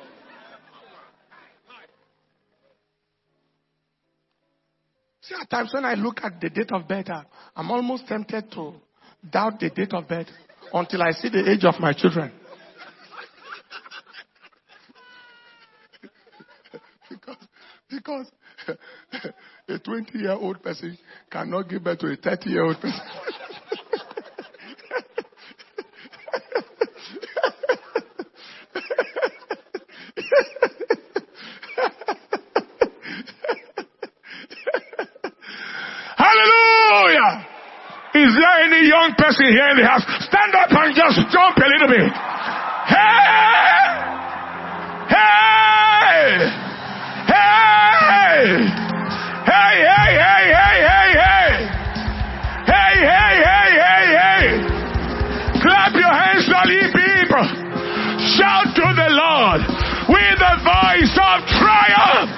See, at times when I look at the date of birth, I'm almost tempted to doubt the date of birth until I see the age of my children. Because a 20-year-old person cannot give birth to a 30-year-old person. Hallelujah! Is there any young person here in the house? Stand up and just jump a little bit. Hey! Hey! Hey! Hey, hey, hey, hey, hey, hey! Hey, hey, hey, hey, hey! Clap your hands, all ye people! Shout to the Lord with the voice of triumph!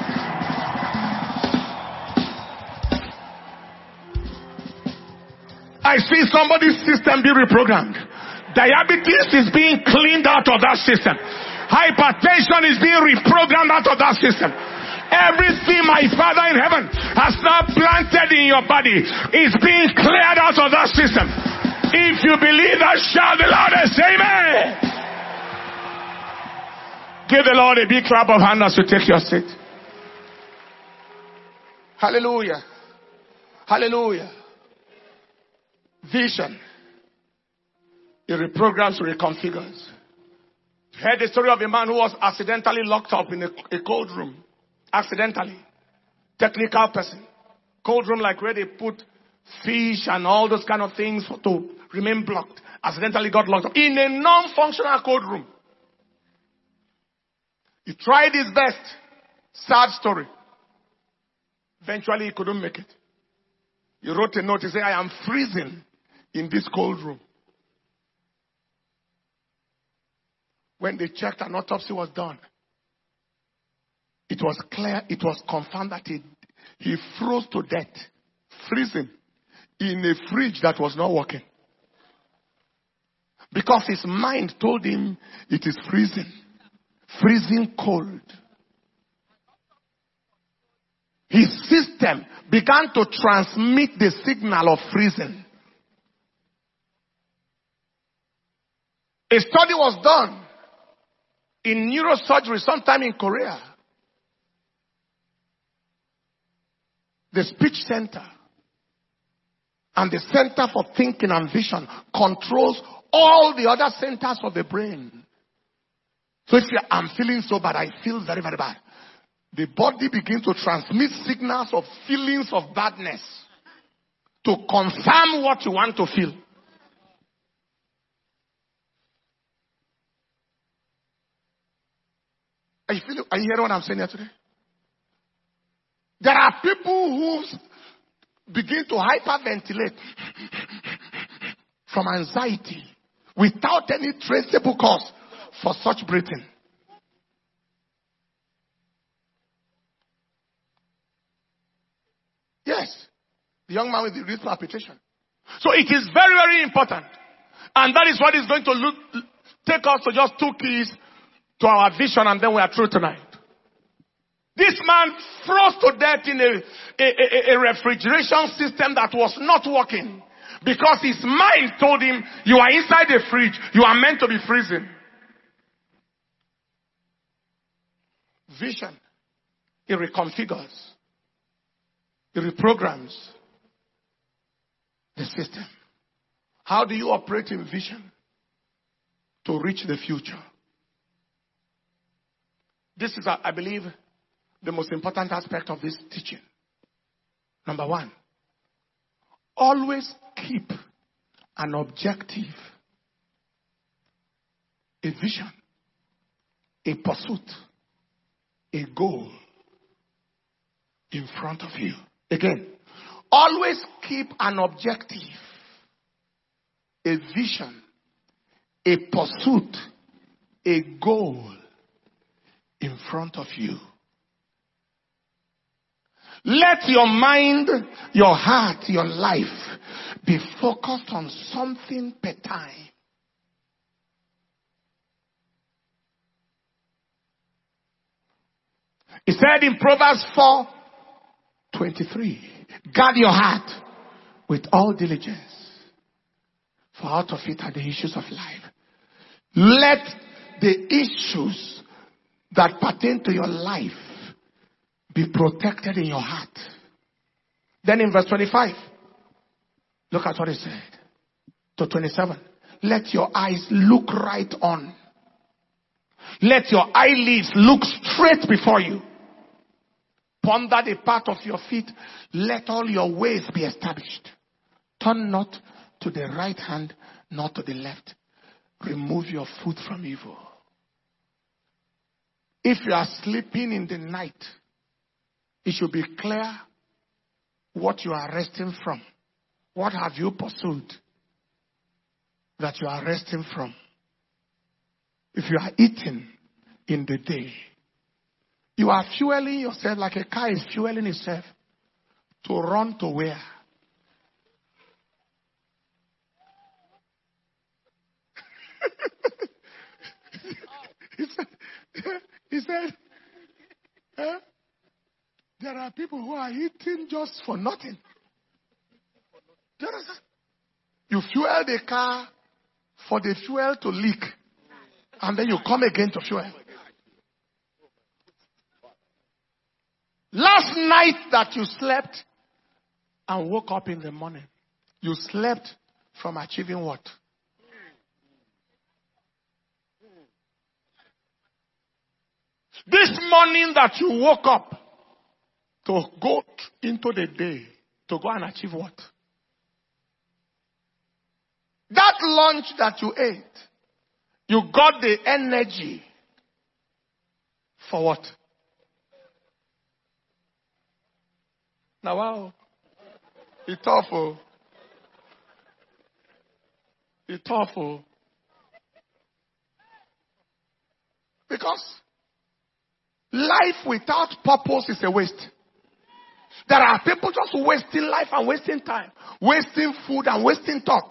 I see somebody's system be reprogrammed. Diabetes is being cleaned out of that system. Hypertension is being reprogrammed out of that system. Everything my Father in heaven has now planted in your body is being cleared out of that system. If you believe that, shout the loudest, amen. Give the Lord a big clap of hands as you take your seat. Hallelujah. Hallelujah. Vision. It reprograms, reconfigures. You heard the story of a man who was accidentally locked up in a cold room. Accidentally. Technical person. Cold room like where they put fish and all those kind of things to remain blocked. Accidentally got locked up in a non-functional cold room. He tried his best. Sad story. Eventually he couldn't make it. He wrote a note. He said, I am freezing in this cold room. When they checked, an autopsy was done. It was clear, it was confirmed that he froze to death, freezing in a fridge that was not working. Because his mind told him it is freezing. Freezing cold. His system began to transmit the signal of freezing. A study was done in neurosurgery sometime in Korea. The speech center and the center for thinking and vision controls all the other centers of the brain. So if I'm feeling so bad, I feel very, very bad. The body begins to transmit signals of feelings of badness to confirm what you want to feel. Are you hearing what I'm saying here today? There are people who begin to hyperventilate from anxiety without any traceable cause for such breathing. Yes. The young man with the wrist palpitation. So it is very, very important. And that is what is going to take us to just 2 keys to our vision, and then we are through tonight. This man froze to death in a refrigeration system that was not working. Because his mind told him, you are inside the fridge. You are meant to be freezing. Vision. It reconfigures. It reprograms the system. How do you operate in vision to reach the future? This is, I believe, the most important aspect of this teaching. Number 1, always keep an objective, a vision, a pursuit, a goal in front of you. Again, always keep an objective, a vision, a pursuit, a goal in front of you. Let your mind, your heart, your life be focused on something per time. He said in Proverbs 4:23, guard your heart with all diligence, for out of it are the issues of life. Let the issues that pertain to your life be protected in your heart. Then in verse 25, look at what he said. To 27, let your eyes look right on. Let your eyelids look straight before you. Ponder the path of your feet. Let all your ways be established. Turn not to the right hand, nor to the left. Remove your foot from evil. If you are sleeping in the night, it should be clear what you are resting from. What have you pursued that you are resting from? If you are eating in the day, you are fueling yourself like a car is fueling itself to run to where? he said there are people who are eating just for nothing. Do you understand? You fuel the car for the fuel to leak, and then you come again to fuel. Last night that you slept and woke up in the morning, you slept from achieving what? This morning that you woke up to go into the day, to go and achieve what? That lunch that you ate, you got the energy for what? Now, wow. It's awful. It's awful. Because life without purpose is a waste. There are people just wasting life and wasting time, wasting food and wasting thought.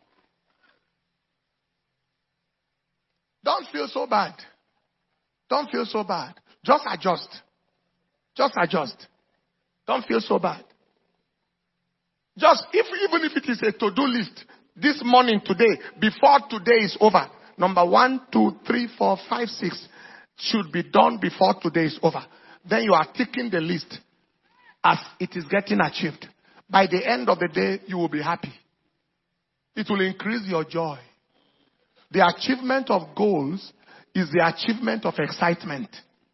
Don't feel so bad. Don't feel so bad. Just adjust. Just adjust. Don't feel so bad. Just, even if it is a to-do list, this morning, today, before today is over, number 1, 2, 3, 4, 5, 6 should be done before today is over. Then you are ticking the list as it is getting achieved. By the end of the day, you will be happy. It will increase your joy. The achievement of goals is the achievement of excitement.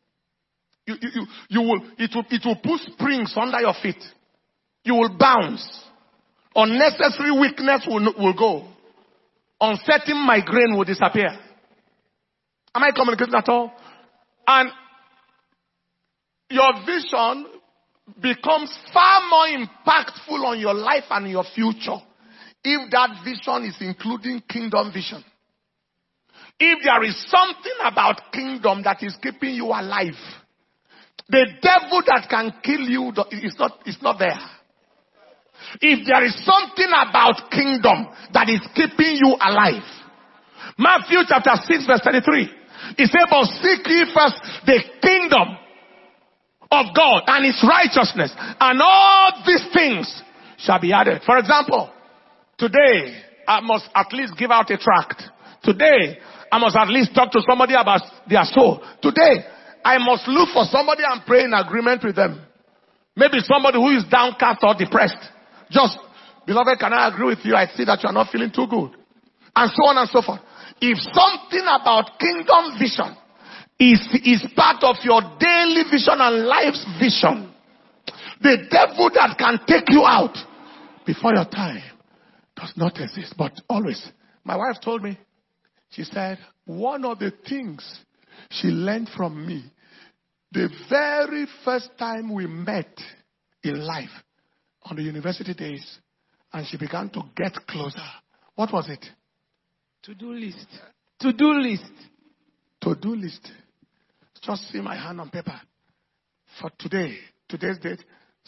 It will put springs under your feet. You will bounce. Unnecessary weakness will go. Uncertain migraine will disappear. Am I communicating at all? And your vision becomes far more impactful on your life and your future if that vision is including kingdom vision. If there is something about kingdom that is keeping you alive, the devil that can kill you is not there. If there is something about kingdom that is keeping you alive, Matthew chapter 6 verse 33, it says, but seek ye first the kingdom of God and his righteousness, and all these things shall be added. For example, today I must at least give out a tract. Today I must at least talk to somebody about their soul. Today I must look for somebody and pray in agreement with them. Maybe somebody who is downcast or depressed. Just, beloved, can I agree with you? I see that you are not feeling too good. And so on and so forth. If something about kingdom vision is part of your daily vision and life's vision, the devil that can take you out before your time does not exist. But always, my wife told me, she said, one of the things she learned from me The very first time we met in life on the university days, and she began to get closer. What was it? To-do list. To-do list. To-do list. Just see my hand on paper. For today, today's date,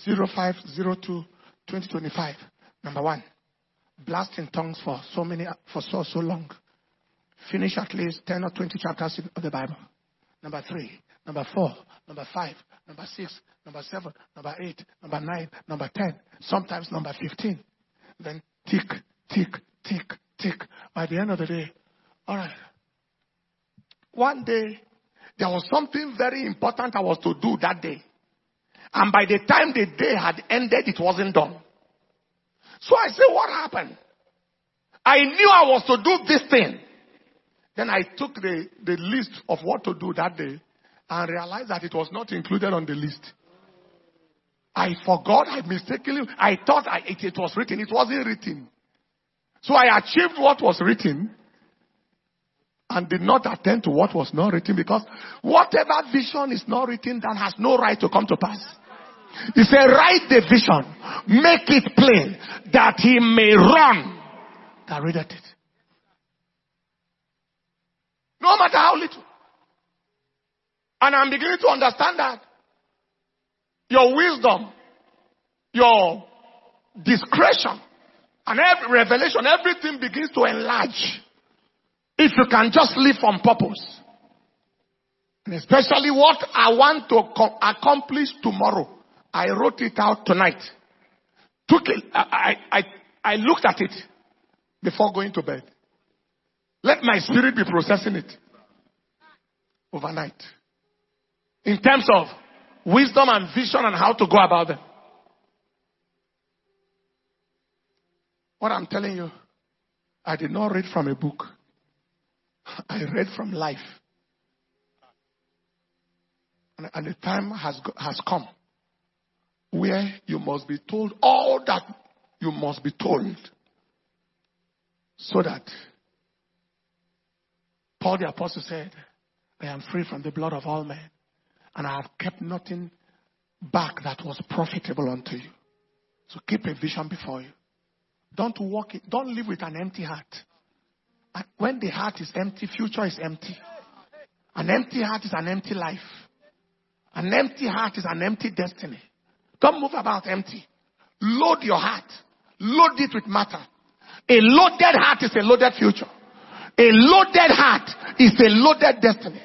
05/02/2025. Number 1, blast in tongues for so long. Finish at least 10 or 20 chapters of the Bible. Number 3, number 4, number 5, number 6, number 7, number 8, number 9, number 10, sometimes number 15. Then tick, tick, tick, tick. By the end of the day, all right. One day, there was something very important I was to do that day. And by the time the day had ended, it wasn't done. So I said, what happened? I knew I was to do this thing. Then I took the list of what to do that day and realized that it was not included on the list. I forgot, I thought it was written. It wasn't written. So I achieved what was written and did not attend to what was not written, because whatever vision is not written, that has no right to come to pass. He said, write the vision, make it plain, that he may run that readeth it. No matter how little. And I'm beginning to understand that your wisdom, your discretion, and every revelation, everything begins to enlarge if you can just live on purpose. And especially what I want to accomplish tomorrow. I wrote it out tonight. I looked at it before going to bed. Let my spirit be processing it overnight. In terms of wisdom and vision and how to go about them. What I'm telling you, I did not read from a book. I read from life. And the time has come where you must be told all that you must be told, so that Paul the Apostle said, I am free from the blood of all men, and I have kept nothing back that was profitable unto you. So keep a vision before you. Don't live with an empty heart. And when the heart is empty, future is empty. An empty heart is an empty life. An empty heart is an empty destiny. Don't move about empty. Load your heart. Load it with matter. A loaded heart is a loaded future. A loaded heart is a loaded destiny.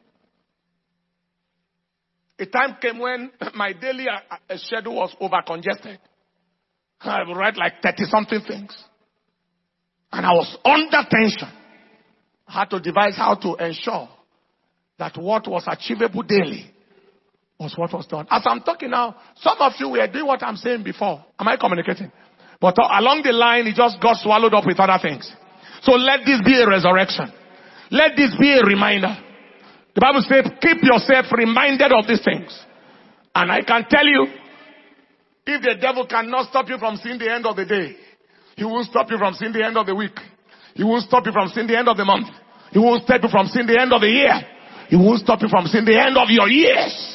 A time came when my daily schedule was over congested. I would write like 30-something things. And I was under tension. I had to devise how to ensure that what was achievable daily was what was done. As I'm talking now, some of you were doing what I'm saying before. Am I communicating? But along the line, it just got swallowed up with other things. So let this be a resurrection. Let this be a reminder. The Bible says, keep yourself reminded of these things. And I can tell you, if the devil cannot stop you from seeing the end of the day, he won't stop you from seeing the end of the week. He won't stop you from seeing the end of the month. He won't stop you from seeing the end of the year. He won't stop you from seeing the end of your years.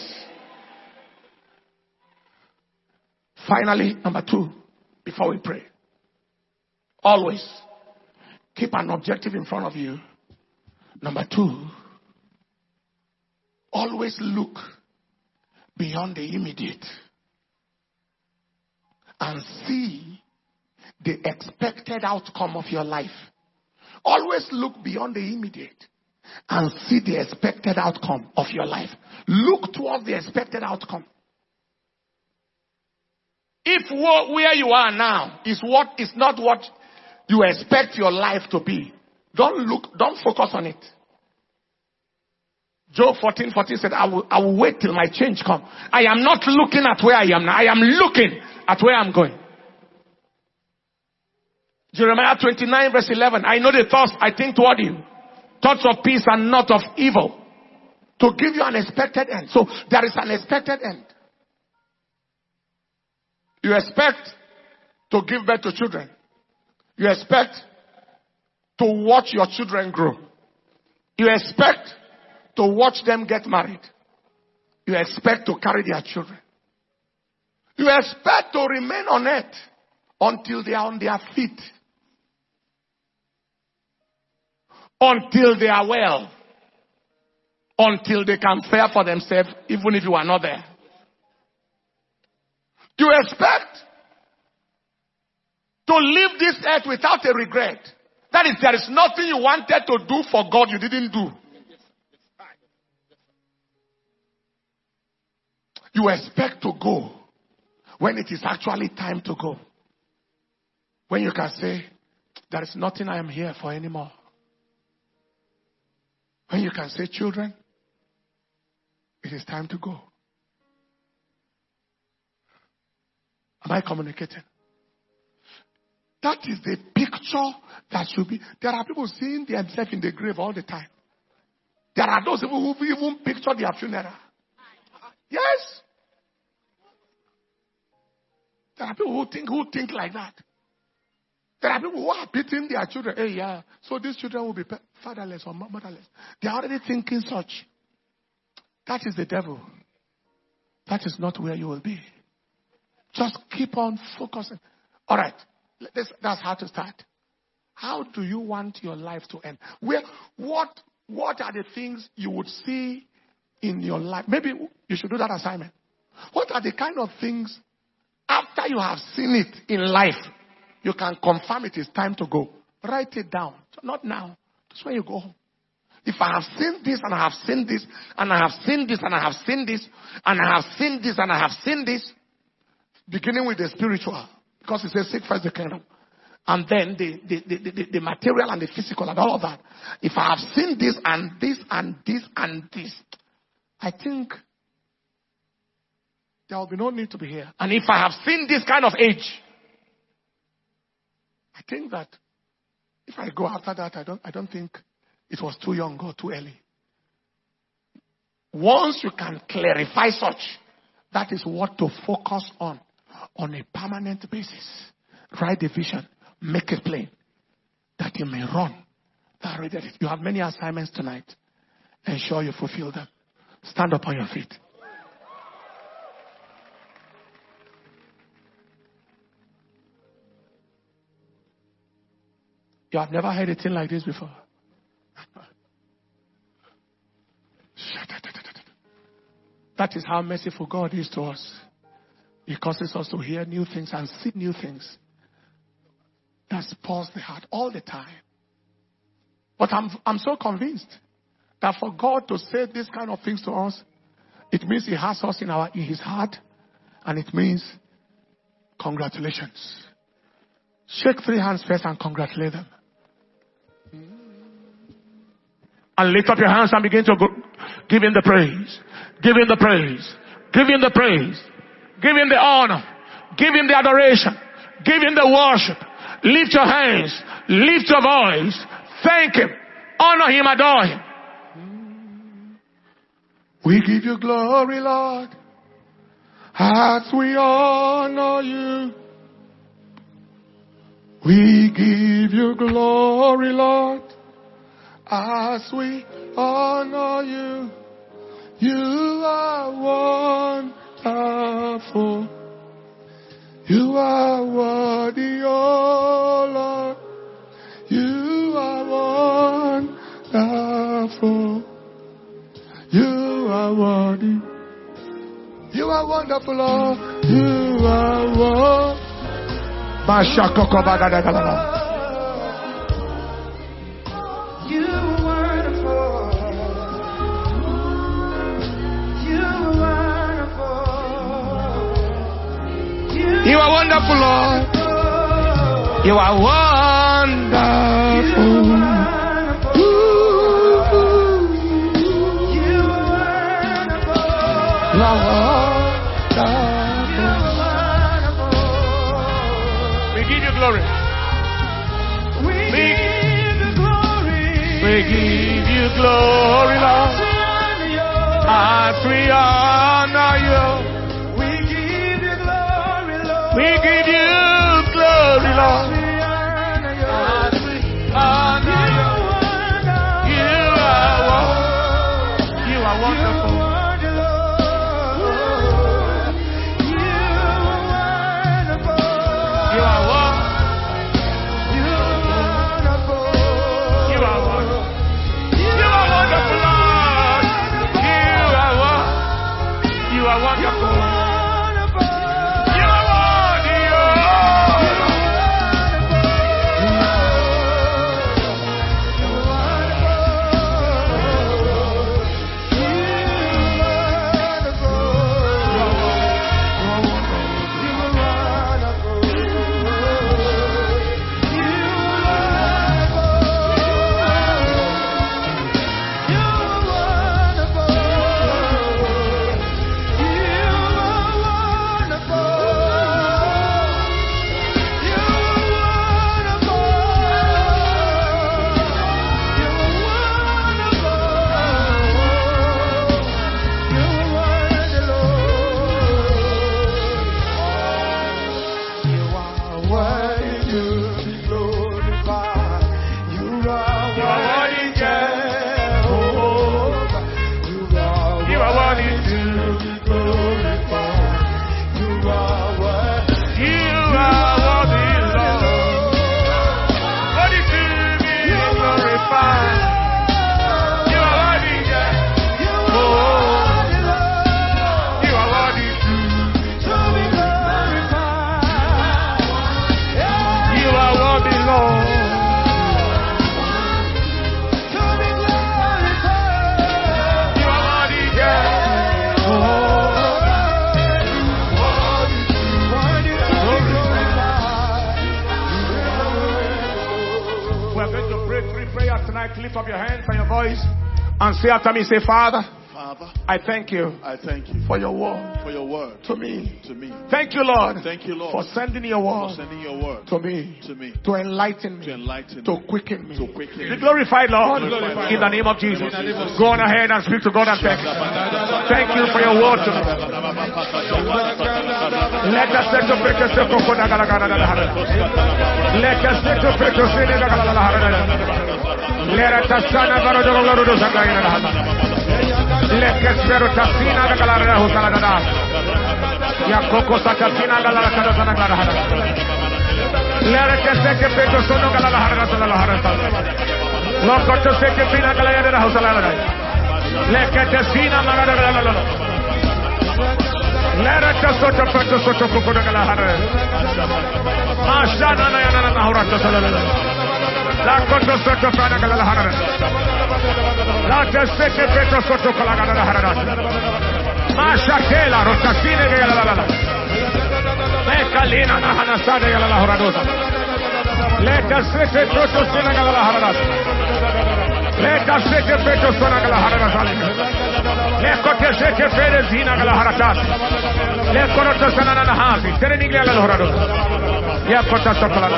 Finally, number 2, before we pray. Always keep an objective in front of you. Number 2, always look beyond the immediate and see the expected outcome of your life. Always look beyond the immediate and see the expected outcome of your life. Look towards the expected outcome. If where you are now is not what you expect your life to be, don't focus on it. Job 14:14 said, I will wait till my change comes. I am not looking at where I am now. I am looking at where I'm going. Jeremiah 29:11, I know the thoughts I think toward you. Thoughts of peace and not of evil. To give you an expected end. So there is an expected end. You expect to give birth to children. You expect to watch your children grow. You expect to watch them get married. You expect to carry their children. You expect to remain on earth until they are on their feet. Until they are well. Until they can fare for themselves, even if you are not there. You expect to leave this earth without a regret. That is, there is nothing you wanted to do for God you didn't do. You expect to go when it is actually time to go. When you can say, there is nothing I am here for anymore. When you can say, children, it is time to go. Am I communicating? That is the picture that should be. There are people seeing themselves in the grave all the time. There are those people who even picture their funeral. Yes. There are people who think like that. There are people who are beating their children. Hey, yeah. So these children will be fatherless or motherless. They are already thinking such. That is the devil. That is not where you will be. Just keep on focusing. All right. That's how to start. How do you want your life to end? What are the things you would see in your life? Maybe you should do that assignment. What are the kind of things after you have seen it in life, you can confirm it is time to go? Write it down. So not now. Just when you go home. If I have seen this and I have seen this and I have seen this and I have seen this and I have seen this and I have seen this, beginning with the spiritual, because it says seek first the kingdom, and then the material and the physical and all of that. If I have seen this and this and this and this, I think there will be no need to be here. And if I have seen this kind of age, I think that if I go after that, I don't think it was too young or too early. Once you can clarify such, that is what to focus on a permanent basis. Write the vision, make it plain, that you may run. You have many assignments tonight. Ensure you fulfill them. Stand up on your feet. You have never heard a thing like this before. That is how merciful God is to us. He causes us to hear new things and see new things. That spurs the heart all the time. But I'm so convinced that for God to say these kind of things to us, it means He has us in His heart, and it means congratulations. Shake 3 hands first and congratulate them. And lift up your hands and begin to give Him the praise. Give Him the praise. Give Him the praise. Give Him the honor. Give Him the adoration. Give Him the worship. Lift your hands. Lift your voice. Thank Him. Honor Him. Adore Him. We give you glory, Lord, as we honor you. We give you glory, Lord, as we honor you. You are wonderful. You are worthy, oh Lord. You are wonderful. You are worthy. You are wonderful, Lord. You are wonderful. You are wonderful, Lord. You are wonderful. You are wonderful. We give you glory. We give you glory, Lord. As we honor you. We give you glory, Lord. As we honor you. You are wonderful. lift up your hands and your voice and say after me, say, Father, Father, I thank you I thank you for your word for your word to me. to me. Thank you, Lord, Thank you, Lord, for sending your for word sending your word to me, to me, to enlighten me, to enlighten to me, quicken me. to quicken Be me. glorified, Lord, Glorified, in the name of Jesus. Go on ahead and speak to God and thank Him. Thank you for your word to me. Let us set to break us to let us set to break us let us sana barodo let us spero tasina da galara husala ya koko satasina galara sana galara let us set to break us sono galara harana lo koto set to pina galara husala let us sina magara let us set to break us soto koko galara ashana na yana na horata salala la koto soto pana galara harana la teseke petro soto kalagana harana masha kela rotasine galara le kalina na hanasade galara horadosa le teseke petro sina galara harana le teseke petro sona galara harana salika le kote seke pere zina galara harata le korota sana na hafi tereni galara horadosa ya kota sokolala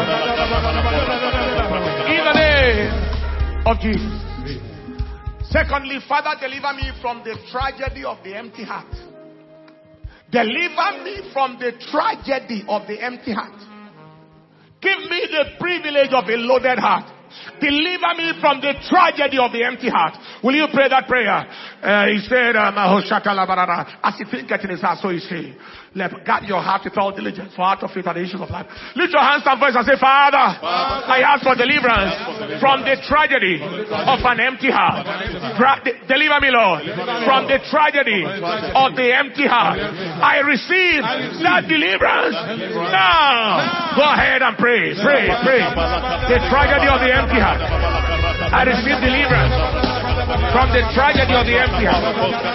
in the name of Jesus. Secondly, Father, deliver me from the tragedy of the empty heart. Deliver me from the tragedy of the empty heart. Give me the privilege of a loaded heart. Deliver me from the tragedy of the empty heart. Will you pray that prayer? He said, as he thinketh in his heart, so he say, guard your heart with all diligence, for out of it are the issues of life. Lift your hands and voice and say, Father, I ask for deliverance from the tragedy of an empty heart. Deliver me, Lord, from the tragedy of the empty heart. I receive that deliverance now. Go ahead and pray. The tragedy of the empty heart. I receive deliverance from the tragedy of the empty heart.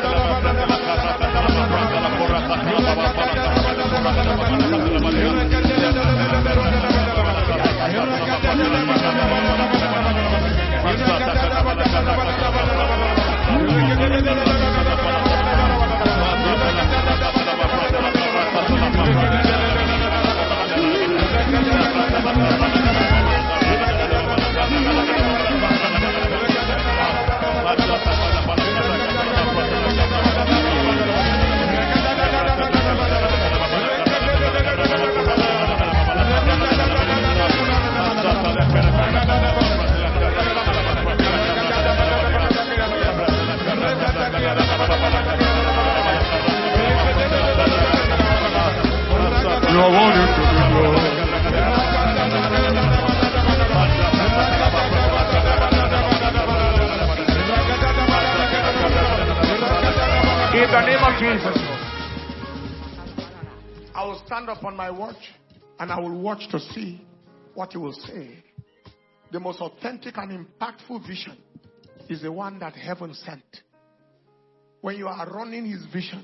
In the name of Jesus, I will stand up on my watch and I will watch to see what He will say. The most authentic and impactful vision is the one that heaven sent. When you are running His vision,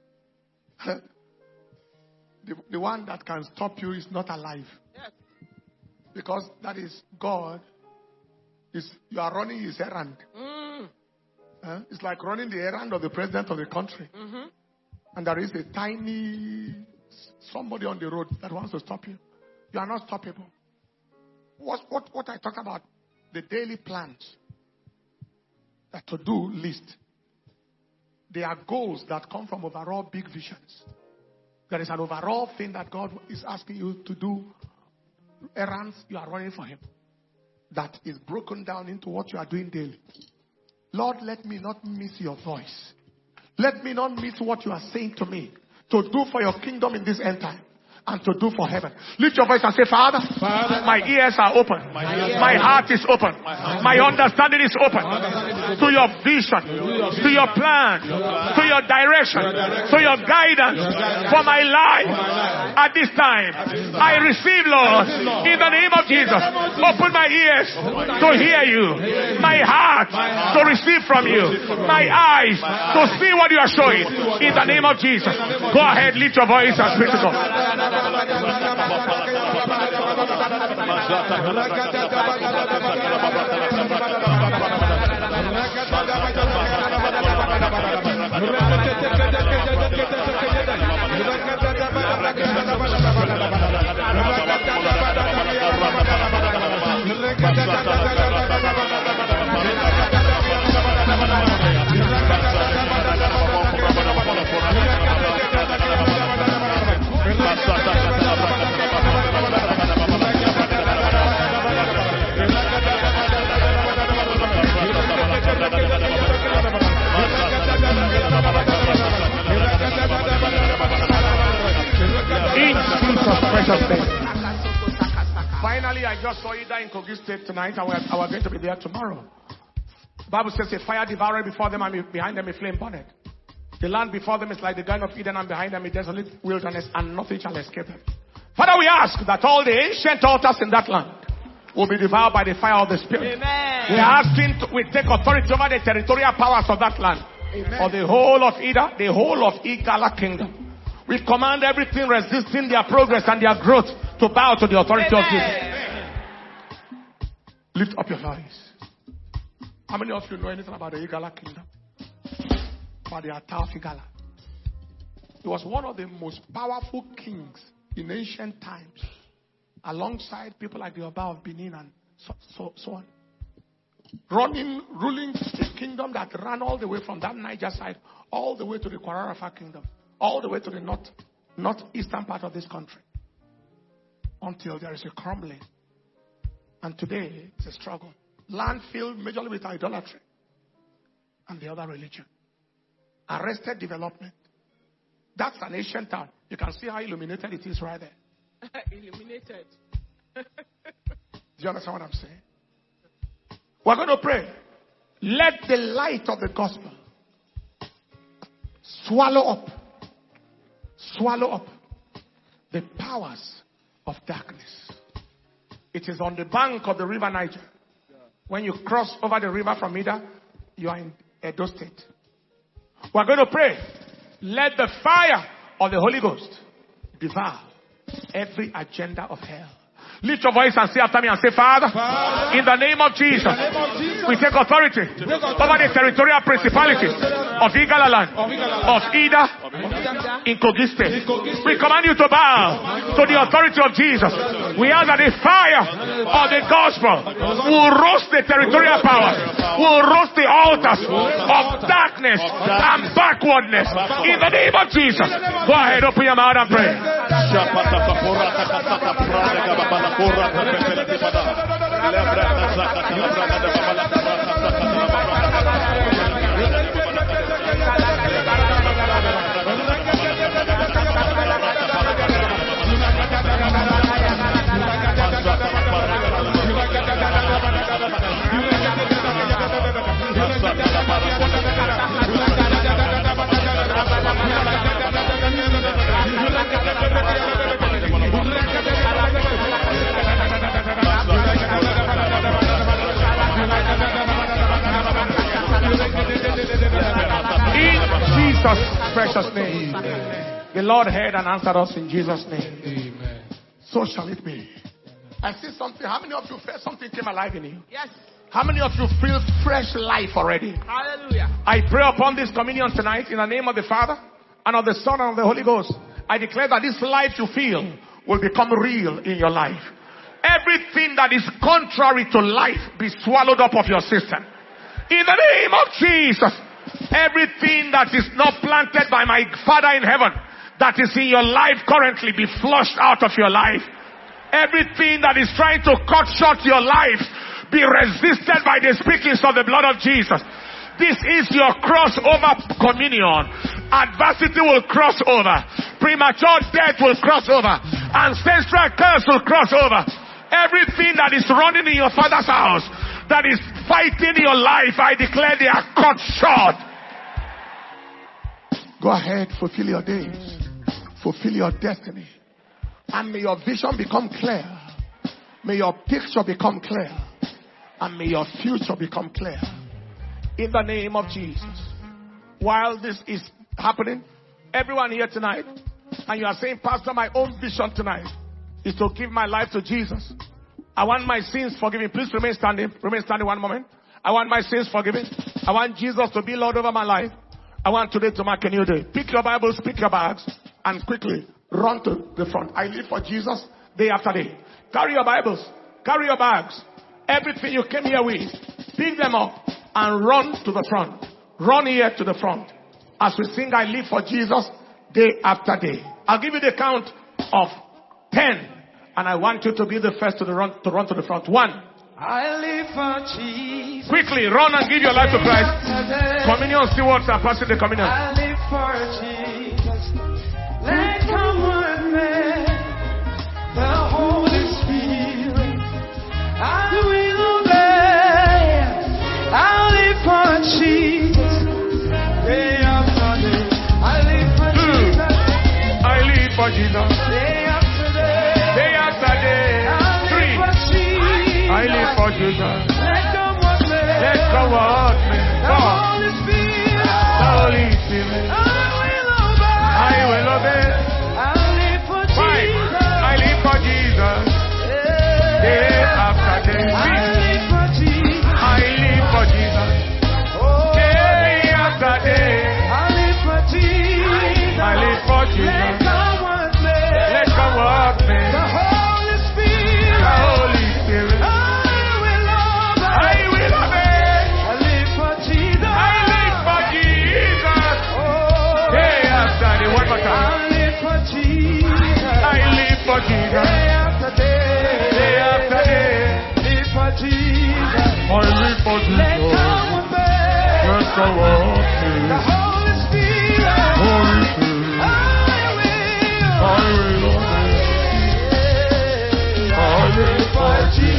the one that can stop you is not alive. Yes. Because that is God. You are running His errand. It's like running the errand of the president of the country. Mm-hmm. And there is a tiny somebody on the road that wants to stop you. You are not stoppable. What I talk about, the daily plans, the to-do list, they are goals that come from overall big visions. There is an overall thing that God is asking you to do, errands you are running for Him, that is broken down into what you are doing daily. Lord, let me not miss your voice. Let me not miss what you are saying to me to do for your kingdom in this end time and to do for heaven. Lift your voice and say, Father, my ears are open. My heart is open. My understanding is open to your vision, to your plan, to your direction, to your guidance for my life at this time. I receive, Lord, in the name of Jesus. Open my ears to hear you, my heart to receive from you, my eyes to see what you are showing in the name of Jesus. Go ahead, lift your voice and speak to God. In Jesus' precious name. Finally, I just saw Ida in Kogi State tonight, and we're going to be there tomorrow. The Bible says a fire devoured before them, and behind them a flame burned. The land before them is like the Garden of Eden, and behind them a desolate wilderness, and nothing shall escape them. Father, we ask that all the ancient altars in that land will be devoured by the fire of the Spirit. Amen. We are asking we take authority over the territorial powers of that land. Amen. Or the whole of Ida, the whole of Igala kingdom. We command everything resisting their progress and their growth to bow to the authority of Jesus. Lift up your voice. How many of you know anything about the Igala kingdom? About the Ata of Igala. He was one of the most powerful kings in ancient times, alongside people like the Oba of Benin and so on. Ruling a kingdom that ran all the way from that Niger side, all the way to the Kwararafa kingdom, all the way to the northeastern part of this country, until there is a crumbling. And today, it's a struggle. Land filled majorly with idolatry and the other religion. Arrested development. That's an ancient town. You can see how illuminated it is right there. Illuminated. Do you understand what I'm saying? We're going to pray. Let the light of the gospel swallow up the powers of darkness. It is on the bank of the river Niger. When you cross over the river from Ida, you are in Edo State. We're going to pray. Let the fire of the Holy Ghost devour every agenda of hell. Lift your voice and say after me and say, Father, in the name of Jesus, we take authority over the territorial principalities of Igala land, of Ida, in Kogi State. We command you to bow to the authority of Jesus. We ask that the fire of the gospel will roast the territorial powers, will roast the altars of darkness and backwardness. In the name of Jesus. Go ahead, open your mouth and pray. In Jesus' precious name. The Lord heard and answered us in Jesus' name. Amen. So shall it be. I see something. How many of you felt something came alive in you? Yes. How many of you feel fresh life already? Hallelujah. I pray upon this communion tonight in the name of the Father and of the Son and of the Holy Ghost. I declare that this life you feel will become real in your life. Everything that is contrary to life be swallowed up of your system. In the name of Jesus, everything that is not planted by my Father in heaven that is in your life currently be flushed out of your life. Everything that is trying to cut short your life be resisted by the speakings of the blood of Jesus. This is your crossover communion. Adversity will cross over. Premature death will cross over. Ancestral curse will cross over. Everything that is running in your father's house, that is fighting your life, I declare they are cut short. Go ahead, fulfill your days. Fulfill your destiny. And may your vision become clear. May your picture become clear. And may your future become clear. In the name of Jesus. While this is happening, everyone here tonight, and you are saying, Pastor, my own vision tonight is to give my life to Jesus. I want my sins forgiven. Please remain standing. Remain standing one moment. I want my sins forgiven. I want Jesus to be Lord over my life. I want today to mark a new day. Pick your Bibles, pick your bags, and quickly run to the front. I live for Jesus day after day. Carry your Bibles, carry your bags, everything you came here with, pick them up and run to the front. Run here to the front. As we sing I Live for Jesus day after day. I'll give you the count of 10. And I want you to be the first to run to the front. 1. I live for Jesus. Quickly, run and give your life to Christ. Communion stewards are passing the communion. I live for Jesus. Let come with me, the Holy Spirit. I will obey. I live for Jesus. Day after day. I live for Jesus. I live for Jesus. Day after day. Day after day. I live for Jesus. Let come what may. Let come what may. The Holy Spirit. The Holy Spirit. I will obey. I live for Jesus. I live for Jesus. Day after day. I live for Jesus. I live for Jesus. Day after day. I live for Jesus. I live for Jesus. Let come what may. Let come what may. The Holy Spirit. The Holy Spirit. For Jesus. Day after day. Day after day. Live for Jesus. I live for Jesus. Let come with me. Let come with me. The Holy Spirit. Holy Spirit. I will obey. I live for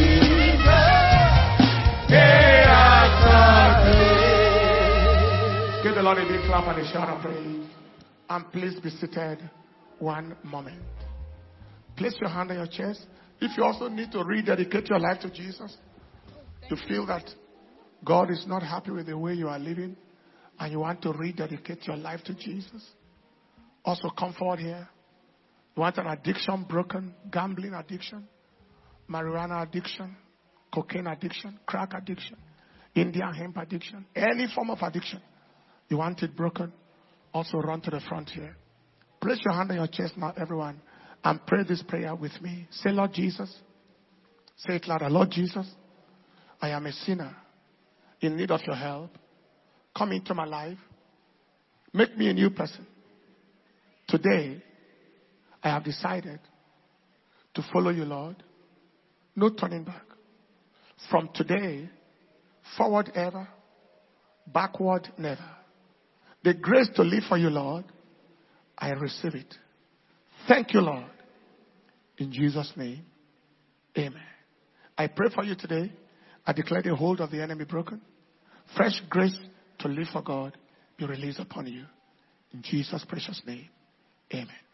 Jesus. Day after day. Give the Lord a big clap and a shout of praise. And please be seated one moment. Place your hand on your chest. If you also need to rededicate your life to Jesus, you feel that God is not happy with the way you are living, and you want to rededicate your life to Jesus, also come forward here. You want an addiction broken, gambling addiction, marijuana addiction, cocaine addiction, crack addiction, Indian hemp addiction, any form of addiction. You want it broken, also run to the front here. Place your hand on your chest now, everyone. And pray this prayer with me. Say, Lord Jesus. Say it louder. Lord Jesus, I am a sinner in need of your help. Come into my life. Make me a new person. Today, I have decided to follow you, Lord. No turning back. From today, forward ever, backward never. The grace to live for you, Lord, I receive it. Thank you, Lord. In Jesus' name, amen. I pray for you today. I declare the hold of the enemy broken. Fresh grace to live for God be released upon you. In Jesus' precious name, amen.